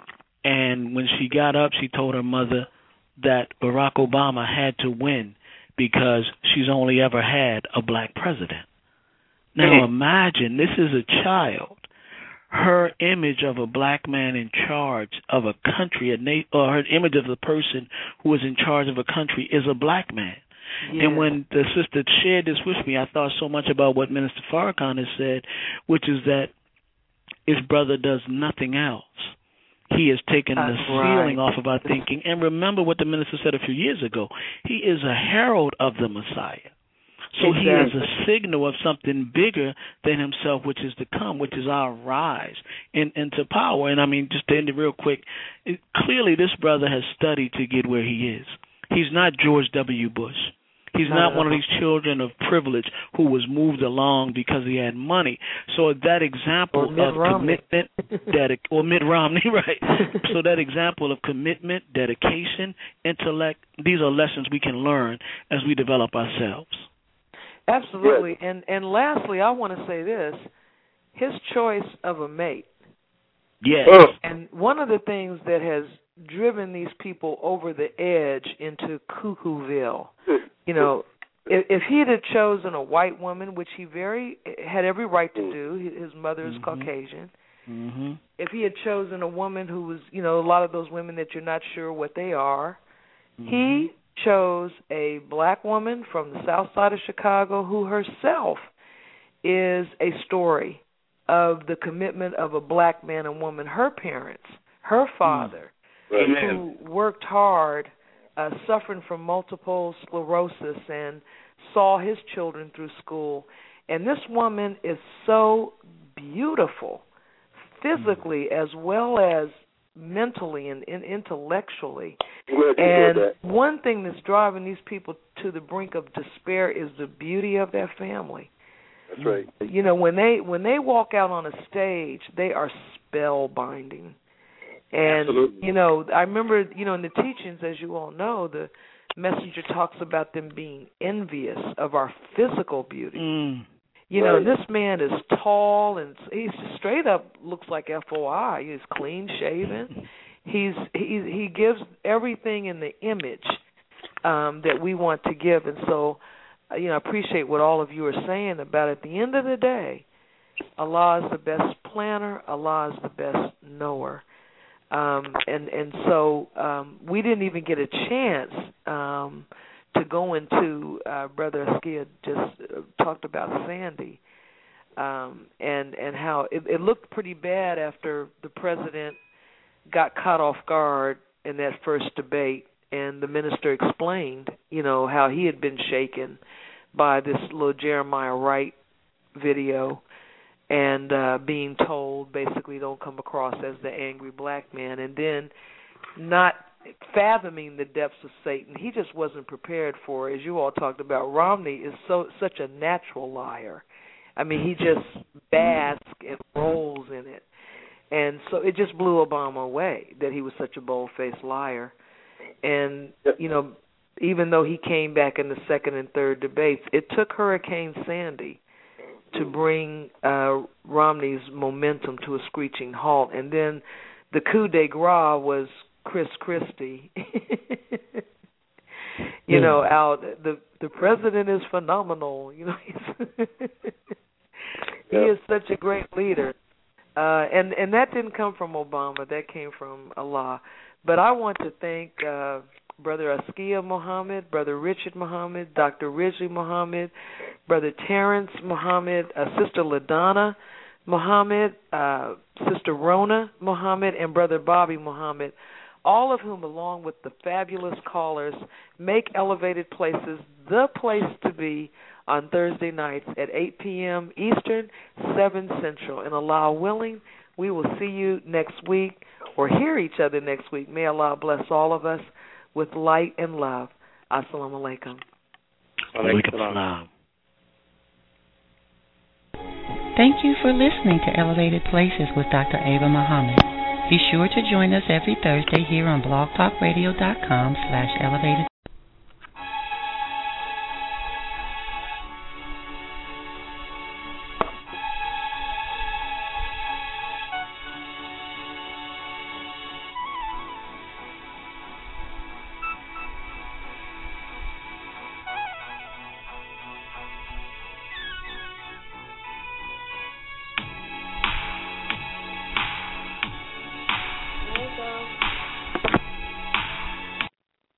And when she got up, she told her mother that Barack Obama had to win because she's only ever had a black president. Now imagine, this is a child. Her image of a black man in charge of a country, a na- or her image of the person who is in charge of a country is a black man. Yes. And when the sister shared this with me, I thought so much about what Minister Farrakhan has said, which is that his brother does nothing else. He has taken That's the ceiling right. off of our thinking. And remember what the minister said a few years ago. He is a herald of the Messiah. So exactly. he is a signal of something bigger than himself, which is to come, which is our rise in, into power. And, I mean, just to end it real quick, it, clearly this brother has studied to get where he is. He's not George W. Bush. He's not one of these children of privilege who was moved along because he had money. So that example of Romney. commitment, dedic- or Mitt Romney, right? So that example of commitment, dedication, intellect, these are lessons we can learn as we develop ourselves. Absolutely. Yes. And and lastly, I want to say this. His choice of a mate. Yes. And one of the things that has driven these people over the edge into Cuckooville, you know, if, if he had chosen a white woman, which he very had every right to do, his mother is mm-hmm. Caucasian. Mm-hmm. If he had chosen a woman who was, you know, a lot of those women that you're not sure what they are, mm-hmm. he chose a black woman from the south side of Chicago who herself is a story of the commitment of a black man and woman, her parents, her father, Amen. who worked hard, uh, suffering from multiple sclerosis, and saw his children through school. And this woman is so beautiful, physically as well as mentally and, and intellectually. And one thing that's driving these people to the brink of despair is the beauty of their family. That's right. You know, when they when they walk out on a stage, they are spellbinding. And, Absolutely. you know, I remember, you know, in the teachings, as you all know, the messenger talks about them being envious of our physical beauty. Mm. You right. know, this man is tall and he's straight up looks like F O I. He's clean shaven. He's he he gives everything in the image um, that we want to give. And so, you know, I appreciate what all of you are saying about at the end of the day, Allah is the best planner. Allah is the best knower. Um, and and so um, we didn't even get a chance um, to go into uh, Brother Askia just uh, talked about Sandy um, and and how it, it looked pretty bad after the president got caught off guard in that first debate, and the minister explained, you know, how he had been shaken by this little Jeremiah Wright video. And uh, being told basically don't come across as the angry black man, and then not fathoming the depths of Satan. He just wasn't prepared for, as you all talked about. Romney is so such a natural liar. I mean, he just basks and rolls in it. And so it just blew Obama away that he was such a bold-faced liar. And, you know, even though he came back in the second and third debates, it took Hurricane Sandy to bring uh, Romney's momentum to a screeching halt. And then the coup de grace was Chris Christie. you yeah. know, out the the president is phenomenal. You know, he's he yeah. is such a great leader. Uh, and, and that didn't come from Obama. That came from Allah. But I want to thank uh, Brother Askia Muhammad, Brother Richard Muhammad, Doctor Ridgely Muhammad, Brother Terrence Muhammad, uh, Sister LaDonna Muhammad, uh, Sister Rona Muhammad, and Brother Bobby Muhammad, all of whom, along with the fabulous callers, make Elevated Places the place to be on Thursday nights at eight p.m. Eastern, seven Central. And Allah willing, we will see you next week or hear each other next week. May Allah bless all of us with light and love. Assalamu alaikum. Alaikum salam. Thank you for listening to Elevated Places with Doctor Ava Muhammad. Be sure to join us every Thursday here on blog talk radio dot com slash elevated